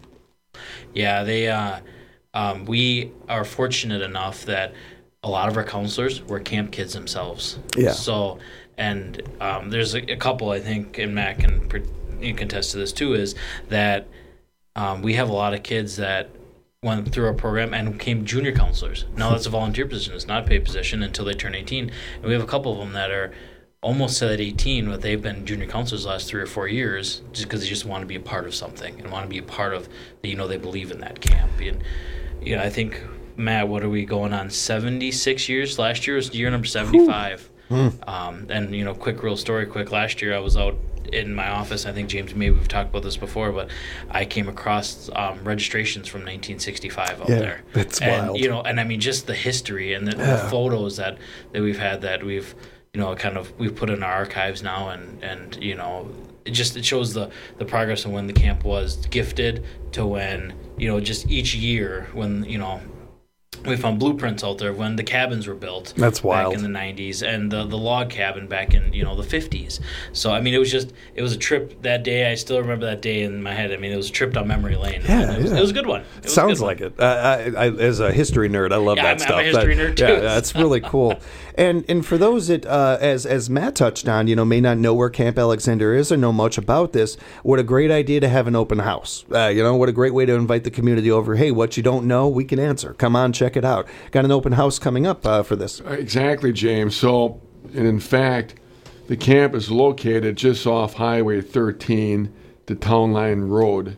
Yeah, they. Uh, um, we are fortunate enough that a lot of our counselors were camp kids themselves. Yeah. So, and um, there's a, a couple, I think, and Matt can you can attest to this too, is that um, we have a lot of kids that went through our program and became junior counselors. Now that's a volunteer position; it's not a paid position until they turn eighteen. And we have a couple of them that are almost at eighteen, but they've been junior counselors the last three or four years just because they just want to be a part of something and want to be a part of, you know, they believe in that camp. And, you know, I think, Matt, what are we going on, seventy-six years? Last year was year number seventy-five. Um, and, you know, quick real story, quick, last year I was out in my office. I think, James, maybe we've talked about this before, but I came across um, registrations from nineteen sixty-five out Yeah, there. that's and, wild. You know, and I mean, just the history and the, Yeah. the photos that, that we've had that we've, you know, kind of we've put in our archives now, and, and you know, it just it shows the, the progress of when the camp was gifted to when, you know, just each year when, you know, we found blueprints out there when the cabins were built. That's wild. Back in the nineties, and the, the log cabin back in, you know, the fifties. So, I mean, it was just, it was a trip that day. I still remember that day in my head. I mean, it was a trip down memory lane. Yeah, it was, yeah. it was a good one. It was a Sounds good like it. Uh, I, I, as a history nerd, I love Yeah, that I'm- I'm a stuff. history That- nerd, too. Yeah, that's really cool. And and for those that, uh, as as Matt touched on, you know, may not know where Camp Alexander is or know much about this, what a great idea to have an open house. Uh, you know, what a great way to invite the community over. Hey, what you don't know, we can answer. Come on, check it out. Got an open house coming up uh, for this. Exactly, James. So, and in fact, the camp is located just off Highway thirteen, the Town Line Road.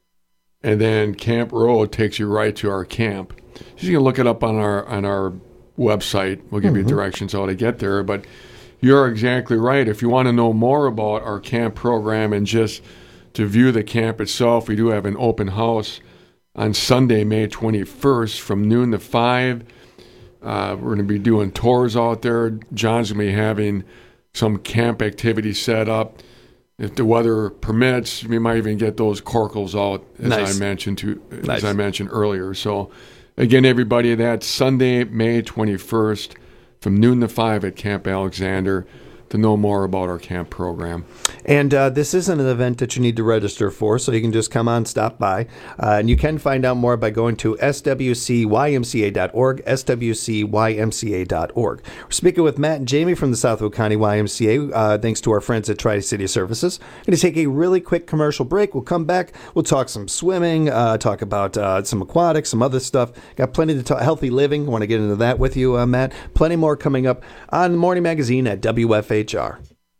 And then Camp Road takes you right to our camp. You can look it up on our on our website. We'll give Mhm. you directions how to get there. But you're exactly right. If you want to know more about our camp program and just to view the camp itself, we do have an open house on Sunday, May twenty-first from noon to five. Uh, we're going to be doing tours out there. John's going to be having some camp activities set up. If the weather permits, we might even get those corkles out, as Nice. I mentioned to, Nice. as I mentioned earlier. So, again, everybody, that's Sunday, May twenty-first, from noon to five at Camp Alexander. To know more about our camp program. And uh, this isn't an event that you need to register for, so you can just come on, stop by. Uh, and you can find out more by going to S W C Y M C A dot org, S W C Y M C A dot org. We're speaking with Matt and Jamie from the Southwood County Y M C A, uh, thanks to our friends at Tri-City Services. Going to take a really quick commercial break. We'll come back. We'll talk some swimming, uh, talk about uh, some aquatics, some other stuff. Got plenty to talk. Healthy living. Want to get into that with you, uh, Matt. Plenty more coming up on Morning Magazine at W F H R.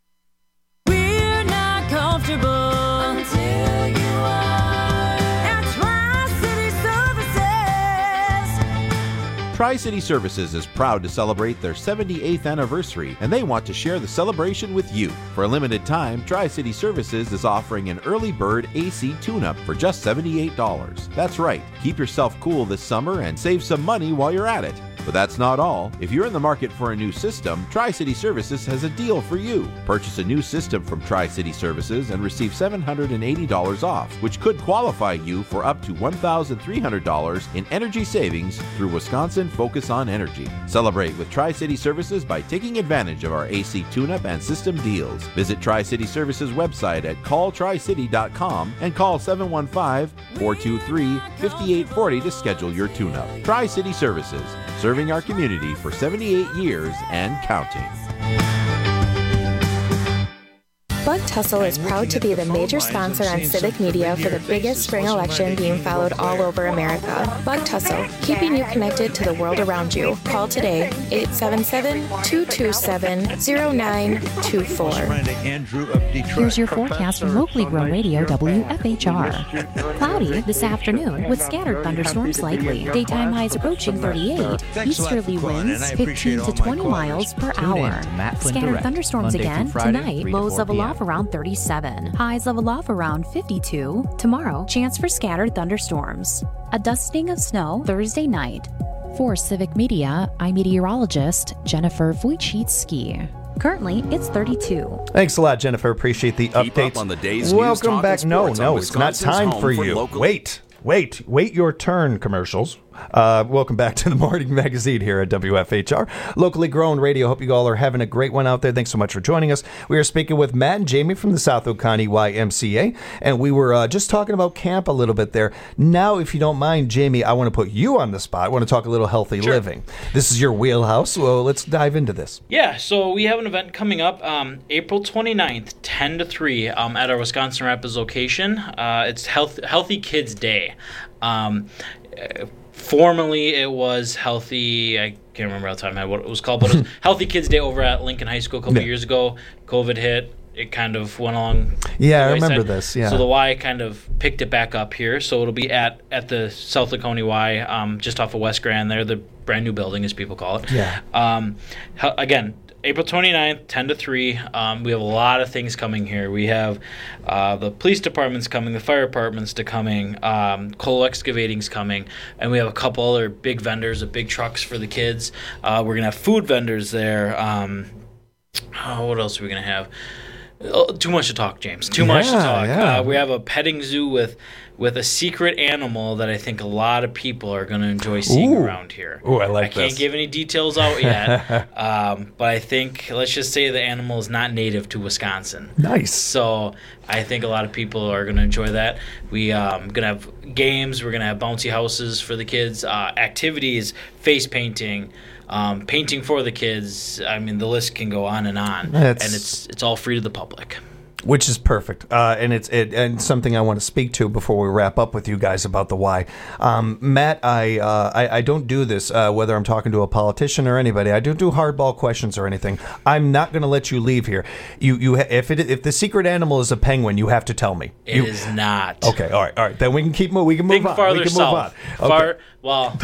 We're not comfortable until you are at Tri-City Services. Tri-City Services is proud to celebrate their seventy-eighth anniversary, and they want to share the celebration with you. For a limited time, Tri-City Services is offering an early bird A C tune-up for just seventy-eight dollars. That's right, keep yourself cool this summer and save some money while you're at it. But that's not all. If you're in the market for a new system, Tri-City Services has a deal for you. Purchase a new system from Tri-City Services and receive seven hundred eighty dollars off, which could qualify you for up to one thousand three hundred dollars in energy savings through Wisconsin Focus on Energy. Celebrate with Tri-City Services by taking advantage of our A C tune-up and system deals. Visit Tri-City Services website at call tri city dot com and call seven one five, four two three, five eight four zero to schedule your tune-up. Tri-City Services, serving our community for seventy-eight years and counting. Bug Tussle is proud to be the major sponsor on Civic Media for the biggest spring election being followed all over America. Bug Tussle, keeping you connected to the world around you. Call today, eight seven seven, two two seven, zero nine two four. Here's your forecast from locally grown radio W F H R. Cloudy this afternoon with scattered thunderstorms likely. Daytime highs approaching thirty-eight. Easterly winds fifteen to twenty miles per hour. Scattered thunderstorms again tonight. Lows level off around thirty-seven. Highs level off around fifty-two. Tomorrow, chance for scattered thunderstorms. A dusting of snow Thursday night. For Civic Media, I'm meteorologist Jennifer Wojcicki. Currently, it's thirty-two. Thanks a lot, Jennifer. Appreciate the Keep updates. up on the day's Welcome news, back. talk, and No, sports no, on it's not Wisconsin's time home for for you. local- Wait, wait, wait your turn, commercials. Uh, welcome back to the Morning Magazine here at W F H R. Locally grown radio. Hope you all are having a great one out there. Thanks so much for joining us. We are speaking with Matt and Jamie from the South Oconee Y M C A, and we were uh, just talking about camp a little bit there. Now, if you don't mind, Jamie, I want to put you on the spot. I want to talk a little healthy Sure. living. This is your wheelhouse, so let's dive into this. Yeah, so we have an event coming up um, April twenty-ninth, ten to three, um, at our Wisconsin Rapids location. Uh, it's Health, Healthy Kids Day. Um, uh, formerly, it was Healthy, I can't remember how time I had what it was called, but it was Healthy Kids Day over at Lincoln High School a couple Yeah. years ago. COVID hit. It kind of went along. Yeah, the I remember wayside. this, yeah. So the Y kind of picked it back up here. So it'll be at, at the South Laconia Y, um, just off of West Grand there, the brand new building, as people call it. Yeah. Um, he- again, April twenty-ninth, ten to three. Um, we have a lot of things coming here. We have uh, the police department's coming, the fire department's to coming, um, Cole Excavating's coming, and we have a couple other big vendors, of big trucks for the kids. Uh, we're going to have food vendors there. Um, oh, what else are we going to have? Oh, too much to talk, James. Too much to Yeah, talk. yeah. Uh, we have a petting zoo with with a secret animal that I think a lot of people are going to enjoy seeing Ooh. around here. Ooh, I like I can't this. give any details out yet, um, but I think, let's just say the animal is not native to Wisconsin. Nice. So I think a lot of people are going to enjoy that. We um going to have games. We're going to have bouncy houses for the kids, uh, activities, face painting, um, painting for the kids. I mean, the list can go on and on, That's- and it's it's all free to the public. Which is perfect, uh, and it's it, and something I want to speak to before we wrap up with you guys about the why. Um, Matt, I, uh, I I don't do this uh, whether I'm talking to a politician or anybody. I don't do hardball questions or anything. I'm not going to let you leave here. You you ha- if it if the secret animal is a penguin, you have to tell me. It You- is not. Okay, all right, all right. Then we can keep mo- we can move Think on. farther we can south. move on. Okay. Far well.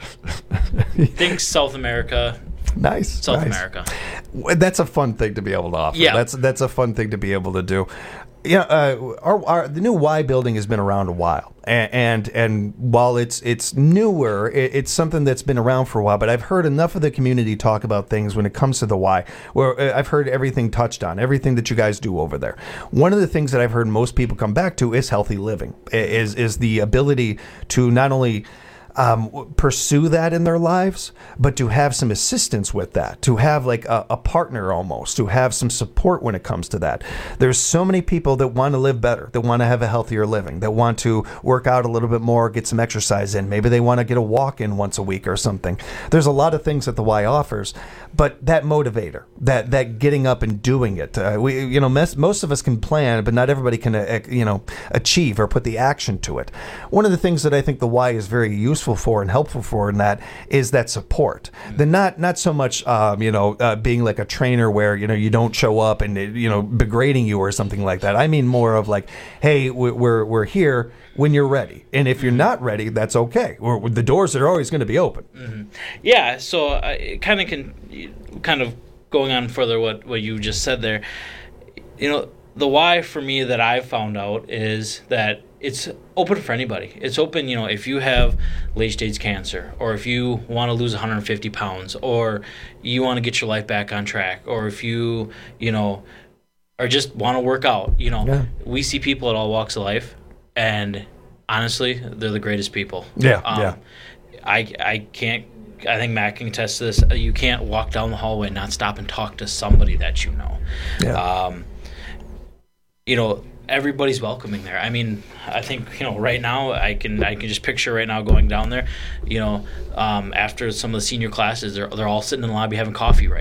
Think South America. Nice. South nice. America. Well, that's a fun thing to be able to offer. Yeah. That's that's a fun thing to be able to do. Yeah, uh, our, our the new Y building has been around a while, and and, and while it's it's newer, it, it's something that's been around for a while. But I've heard enough of the community talk about things when it comes to the Y, where uh, I've heard everything touched on, everything that you guys do over there. One of the things that I've heard most people come back to is healthy living, is is the ability to not only Um, pursue that in their lives, but to have some assistance with that, to have like a, a partner almost, to have some support when it comes to that. There's so many people that want to live better, that want to have a healthier living, that want to work out a little bit more, get some exercise in. Maybe they want to get a walk in once a week or something. There's a lot of things that the Y offers, but that motivator, that that getting up and doing it, uh, we you know mes- most of us can plan, but not everybody can uh, you know achieve or put the action to it. One of the things that I think the Y is very useful for and helpful for in that is that support. The not not so much um, you know uh, being like a trainer where you know you don't show up and you know degrading you or something like that. I mean more of like, hey, we- we're we're here when you're ready, and if you're not ready, that's okay. We're, the doors are always going to be open. Mm-hmm. Yeah, so uh, it kind of can, kind of going on further what what you just said there. You know, the why for me that I've found out is that it's open for anybody. It's open, you know, if you have late stage cancer, or if you want to lose one hundred fifty pounds, or you want to get your life back on track, or if you, you know, or just want to work out. You know, Yeah. we see people at all walks of life, and honestly, they're the greatest people. Yeah, Um, yeah. I I can't. I think Matt can attest to this. You can't walk down the hallway and not stop and talk to somebody that you know. Yeah. Um, you know, everybody's welcoming there. I mean, I think, you know, right now I can I can just picture right now going down there, you know, um, after some of the senior classes, they're they're all sitting in the lobby having coffee right now.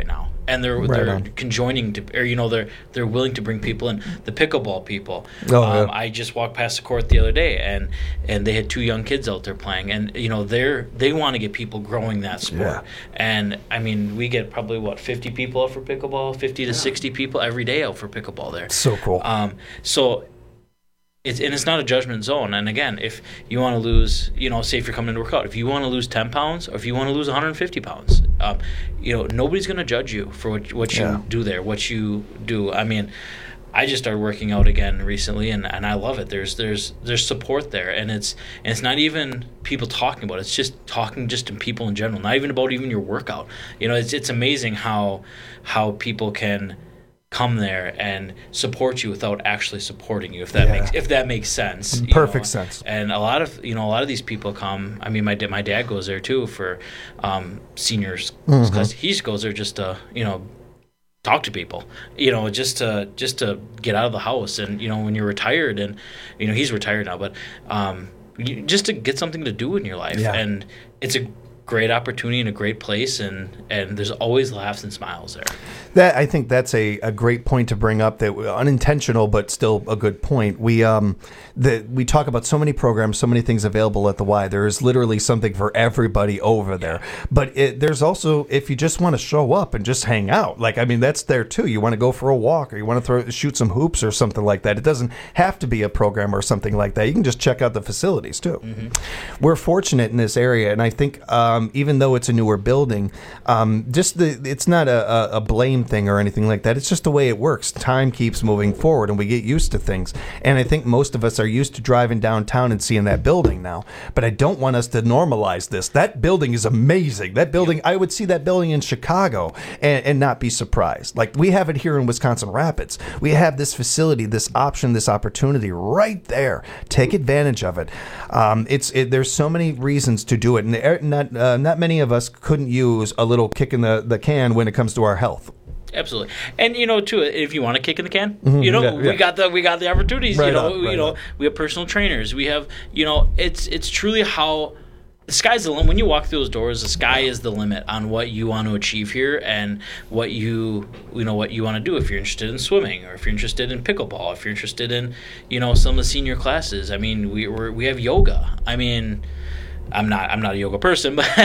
and they're Right they're on. conjoining to, or you know, they're they're willing to bring people in. The pickleball people. Oh, um, yeah. I just walked past the court the other day, and and they had two young kids out there playing, and you know, they're they want to get people growing that sport. Yeah. And I mean, we get probably what fifty people out for pickleball, fifty to sixty people every day out for pickleball there. So cool. Um, so. It's, and it's not a judgment zone. And again, if you want to lose, you know, say if you're coming to work out, if you want to lose ten pounds or if you want to lose one hundred fifty pounds, um, you know, nobody's going to judge you for what, what you Yeah. do there, what you do. I mean, I just started working out again recently, and, and I love it. There's there's there's support there, and it's and it's not even people talking about it. It's just talking just to people in general, not even about even your workout. You know, it's it's amazing how how people can come there and support you without actually supporting you, if that Yeah. makes if that makes sense. you Perfect know. sense. And a lot of you know a lot of these people come. I mean, my da- my dad goes there too for um, seniors Mhm. because he just goes there just to you know talk to people, you know, just to just to get out of the house. And you know, when you're retired, and you know he's retired now, but um, you, just to get something to do in your life. Yeah. And it's a great opportunity and a great place, and and there's always laughs and smiles there. That I think that's a, a great point to bring up. That unintentional, but still a good point. We um the we talk about so many programs, so many things available at the Y. There is literally something for everybody over there. But it, there's also, if you just want to show up and just hang out, like I mean that's there too. You want to go for a walk, or you want to throw shoot some hoops or something like that. It doesn't have to be a program or something like that. You can just check out the facilities too. We're fortunate in this area, and I think um, even though it's a newer building, um, just the it's not a, a, a blame thing or anything like that. It's just the way it works. Time keeps moving forward, and we get used to things. And I think most of us are used to driving downtown and seeing that building now. But I don't want us to normalize this. That building is amazing. That building, I would see that building in Chicago and, and not be surprised. Like we have it here in Wisconsin Rapids. We have this facility, this option, this opportunity right there. Take advantage of it. Um, it's it, there's so many reasons to do it, and there- not uh, not many of us couldn't use a little kick in the, the can when it comes to our health. Absolutely, and you know too, if you want to kick in the can, Mhm, you know yeah, yeah. we got the we got the opportunities. Right you know, on, you right know on. we have personal trainers. We have you know it's it's truly how the sky's the limit. When you walk through those doors, the sky is the limit on what you want to achieve here and what you you know what you want to do. If you're interested in swimming, or if you're interested in pickleball, if you're interested in you know some of the senior classes. I mean, we we're, we have yoga. I mean. I'm not. I'm not a yoga person, but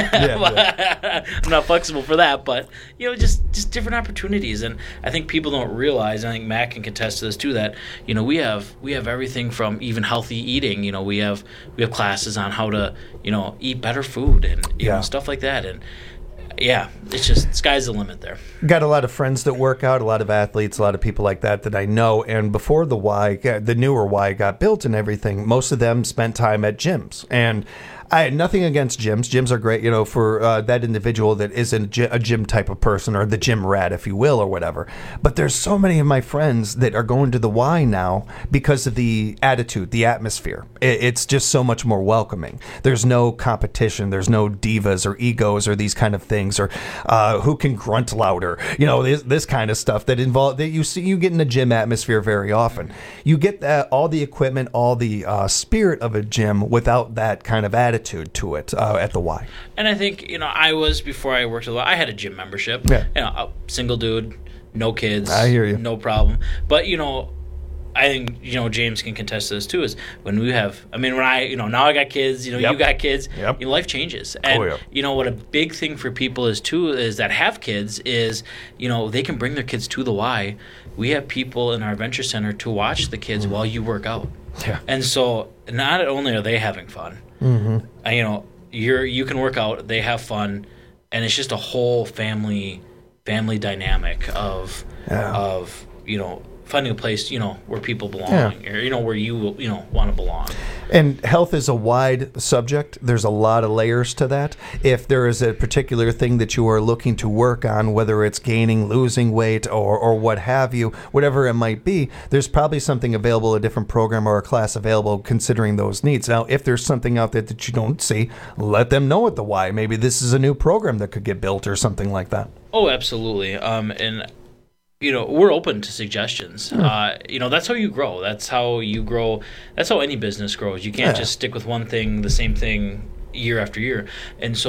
yeah. I'm not flexible for that. But you know, just just different opportunities, and I think people don't realize. I think Matt can contest to this too. That you know, we have we have everything from even healthy eating. You know, we have we have classes on how to you know eat better food and you Yeah. know stuff like that. And yeah, it's just sky's the limit there. Got a lot of friends that work out, a lot of athletes, a lot of people like that that I know. And before the Y, the newer Y got built and everything, most of them spent time at gyms. And I had nothing against gyms. Gyms are great, you know, for uh, that individual that isn't a gy- a gym type of person, or the gym rat, if you will, or whatever. But there's so many of my friends that are going to the Y now because of the attitude, the atmosphere. It, it's just so much more welcoming. There's no competition. There's no divas or egos or these kind of things, or uh, who can grunt louder. You know, this, this kind of stuff that involve that you see you get in a gym atmosphere very often. You get that all the equipment, all the uh, spirit of a gym without that kind of attitude to it uh, at the Y. And I think you know, I was before I worked at the I had a gym membership. Yeah. You know, a single dude, no kids. I hear you. No problem. But you know, I think you know James can contest to this too. Is when we have. I mean, when I you know now I got kids. You know, Yep. you got kids. Yep. Your life changes. And Oh, yeah. you know what a big thing for people is too is that have kids is you know they can bring their kids to the Y. We have people in our venture center to watch the kids while you work out. Yeah. And so not only are they having fun. Mm-hmm. Uh, you know, you're you can work out, they have fun, and it's just a whole family family dynamic of Yeah. of you know finding a place you know where people belong, Yeah. or you know where you you know want to belong. And health is a wide subject. There's a lot of layers to that. If there is a particular thing that you are looking to work on, whether it's gaining, losing weight, or, or what have you, whatever it might be, there's probably something available, a different program or a class available considering those needs. Now, if there's something out there that you don't see, let them know at the Y. Maybe this is a new program that could get built or something like that. Oh, absolutely. Um, and you know, we're open to suggestions. Hmm. Uh, you know, that's how you grow. That's how you grow. That's how any business grows. You can't Yeah. just stick with one thing, the same thing year after year. And so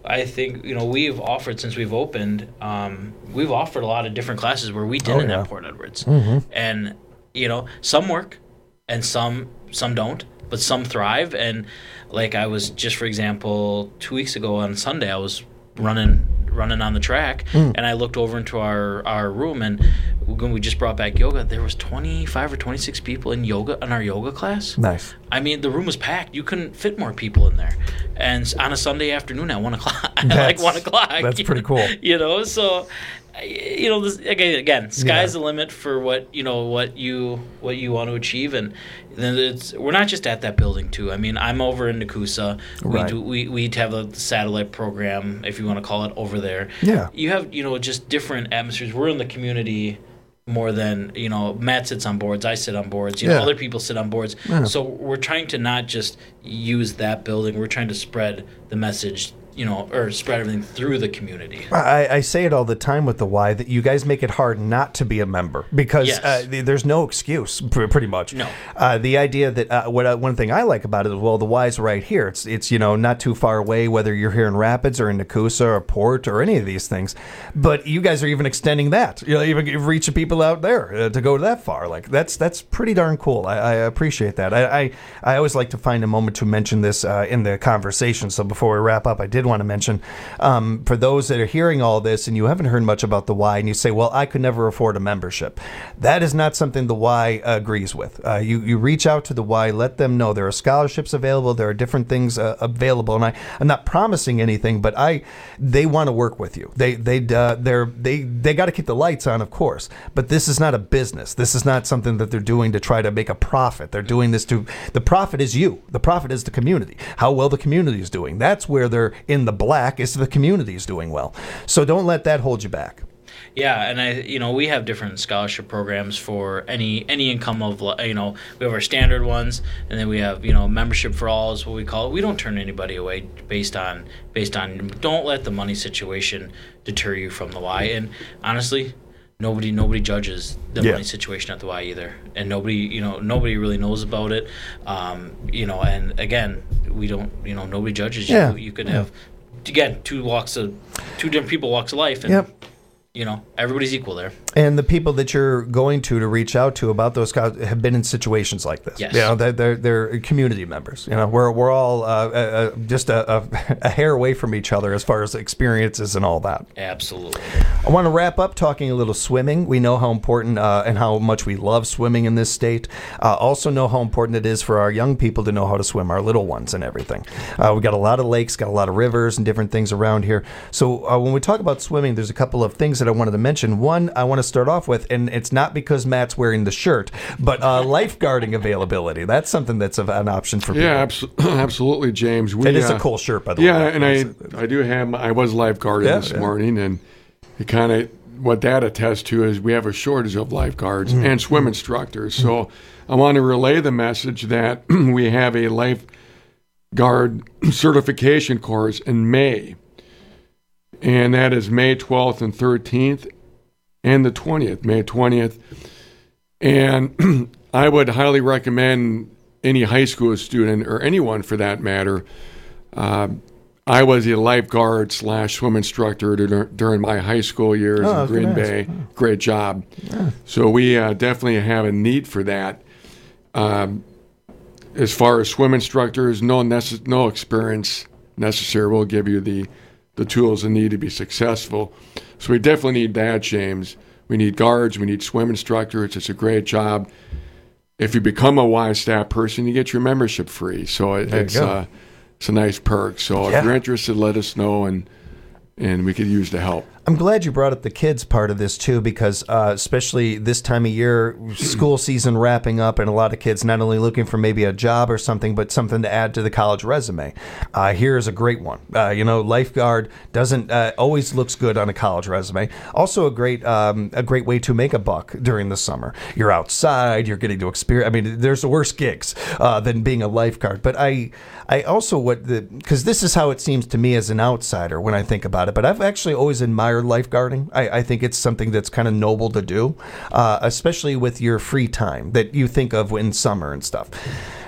I think, you know, we've offered, since we've opened, um, we've offered a lot of different classes where we didn't Oh, yeah. have Port Edwards. Mhm. And, you know, some work and some some don't, but some thrive. And like I was just, for example, two weeks ago on Sunday, I was running running on the track, Mm. and I looked over into our, our room, and when we just brought back yoga, there was twenty-five or twenty-six people in yoga in our yoga class. Nice. I mean, the room was packed. You couldn't fit more people in there. And s- on a Sunday afternoon at one o'clock, at like That's- one o'clock. that's you pretty know? cool. You know, so I- you know, this, again, again, sky's Yeah. the limit for what you know, what you what you want to achieve, and then it's we're not just at that building too. I mean, I'm over in Nakusa. We Right. do we we have a satellite program, if you want to call it, over there. Yeah. You have you know just different atmospheres. We're in the community more than, you know, Matt sits on boards, I sit on boards, you know, Yeah. other people sit on boards. Yeah. So we're trying to not just use that building, we're trying to spread the message, you know, or spread everything through the community. I, I say it all the time with the Y that you guys make it hard not to be a member because Yes. uh, th- there's no excuse, pr- pretty much. No. Uh, the idea that uh, what uh, one thing I like about it is, well, the Y's right here. It's it's you know not too far away, whether you're here in Rapids or in Nakusa or Port or any of these things. But you guys are even extending that. You know, even reaching people out there uh, to go that far. Like that's that's pretty darn cool. I, I appreciate that. I, I I always like to find a moment to mention this uh, in the conversation. So before we wrap up, I did want to mention. Um, for those that are hearing all this and you haven't heard much about the Y and you say, well, I could never afford a membership. That is not something the Y agrees with. Uh, you, you reach out to the Y, let them know there are scholarships available, there are different things uh, available. And I, I'm not promising anything, but I they want to work with you. They they uh, they're, they they got to keep the lights on, of course. But this is not a business. This is not something that they're doing to try to make a profit. They're doing this to, the profit is you. The profit is the community. How well the community is doing. That's where they're in the black. Is the community is doing well. So don't let that hold you back. Yeah, and I, you know, we have different scholarship programs for any any income of, you know, we have our standard ones, and then we have, you know, membership for all is what we call it. We don't turn anybody away based on based on. Don't let the money situation deter you from the Y. And honestly, nobody nobody judges the Yeah. money situation at the Y either, and nobody you know nobody really knows about it. Um, you know, and again, we don't you know nobody judges you. Yeah. You could Yeah. have again two walks of two different people walks of life, and Yep. you know everybody's equal there. And the people that you're going to to reach out to about those guys have been in situations like this. Yes. You know, they're, they're, they're community members. You know, we're, we're all uh, uh, uh, just a, a, a hair away from each other as far as experiences and all that. Absolutely. I want to wrap up talking a little swimming. We know how important uh, and how much we love swimming in this state. Uh, also know how important it is for our young people to know how to swim, our little ones and everything. Uh, we've got a lot of lakes, got a lot of rivers and different things around here. So uh, when we talk about swimming, there's a couple of things that I wanted to mention. One, I want to start off with, and it's not because Matt's wearing the shirt, but uh, lifeguarding availability. That's something that's a, an option for people. Yeah, abso- absolutely, James. We, It is a uh, cool shirt, by the yeah, way. Yeah, and I I do have, I was lifeguarding Yeah, this yeah. morning, and it kind of, what that attests to is we have a shortage of lifeguards Mm. and swim instructors. So I want to relay the message that we have a lifeguard certification course in May, and that is May twelfth and thirteenth and the twentieth, May twentieth. And I would highly recommend any high school student, or anyone for that matter. Uh, I was a lifeguard slash swim instructor dur- during my high school years Oh, I in was Green gonna Bay. ask. Great job. Yeah. So we uh, definitely have a need for that. Um, as far as swim instructors, no necess- no experience necessary. We'll give you the the tools and need to be successful. So we definitely need that, James. We need guards. We need swim instructors. It's a great job. If you become a Y staff person, you get your membership free. So it, There you it's go. uh, it's a nice perk. So Yeah. if you're interested, let us know, and and we could use the help. I'm glad you brought up the kids part of this too, because uh, especially this time of year, school season wrapping up, and a lot of kids not only looking for maybe a job or something, but something to add to the college resume. Uh, here's a great one. Uh, you know, lifeguard doesn't uh, always looks good on a college resume. Also, a great um, a great way to make a buck during the summer. You're outside, you're getting to experience. I mean, there's the worse gigs uh, than being a lifeguard. But I I also what the because this is how it seems to me as an outsider when I think about it. But I've actually always admired lifeguarding. I, I think it's something that's kind of noble to do, uh, especially with your free time that you think of in summer and stuff.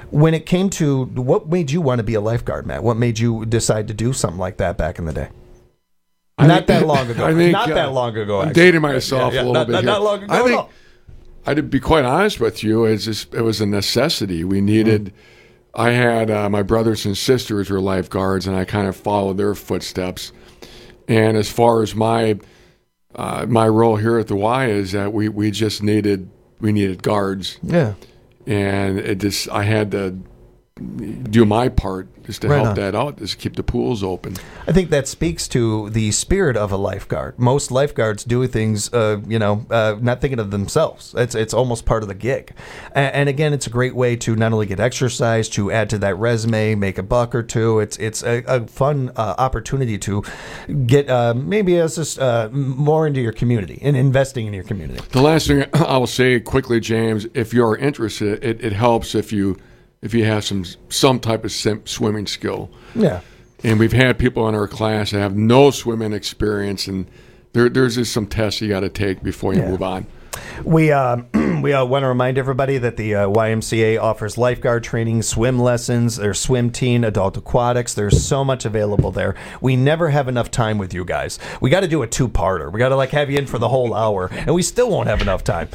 When it came to what made you want to be a lifeguard, Matt? What made you decide to do something like that back in the day? I Not think, that long ago. I think, not uh, that long ago. I'm actually. dating myself Yeah, yeah, a little not, bit not, here. not long ago. I at think, all. I to be quite honest with you, it's just, it was a necessity. We needed. Mm-hmm. I had uh, my brothers and sisters were lifeguards, and I kind of followed their footsteps. And as far as my uh, my role here at the Y is that we, we just needed we needed guards. Yeah. And it just I had to do my part just to Right help on. that out, just keep the pools open. I think that speaks to the spirit of a lifeguard. Most lifeguards do things, uh, you know, uh, not thinking of themselves. It's it's almost part of the gig. And, and again, it's a great way to not only get exercise, to add to that resume, make a buck or two. It's it's a, a fun uh, opportunity to get uh, maybe as just uh, more into your community and investing in your community. The last thing I will say quickly, James, if you are interested, it, it helps if you if you have some some type of sim- swimming skill. Yeah. And we've had people in our class that have no swimming experience, and there, there's just some tests you got to take before you Yeah. move on. We uh, we uh, want to remind everybody that the uh, Y M C A offers lifeguard training, swim lessons, there's swim team, adult aquatics. There's so much available there. We never have enough time with you guys. We got to do a two-parter. We got to like have you in for the whole hour, and we still won't have enough time.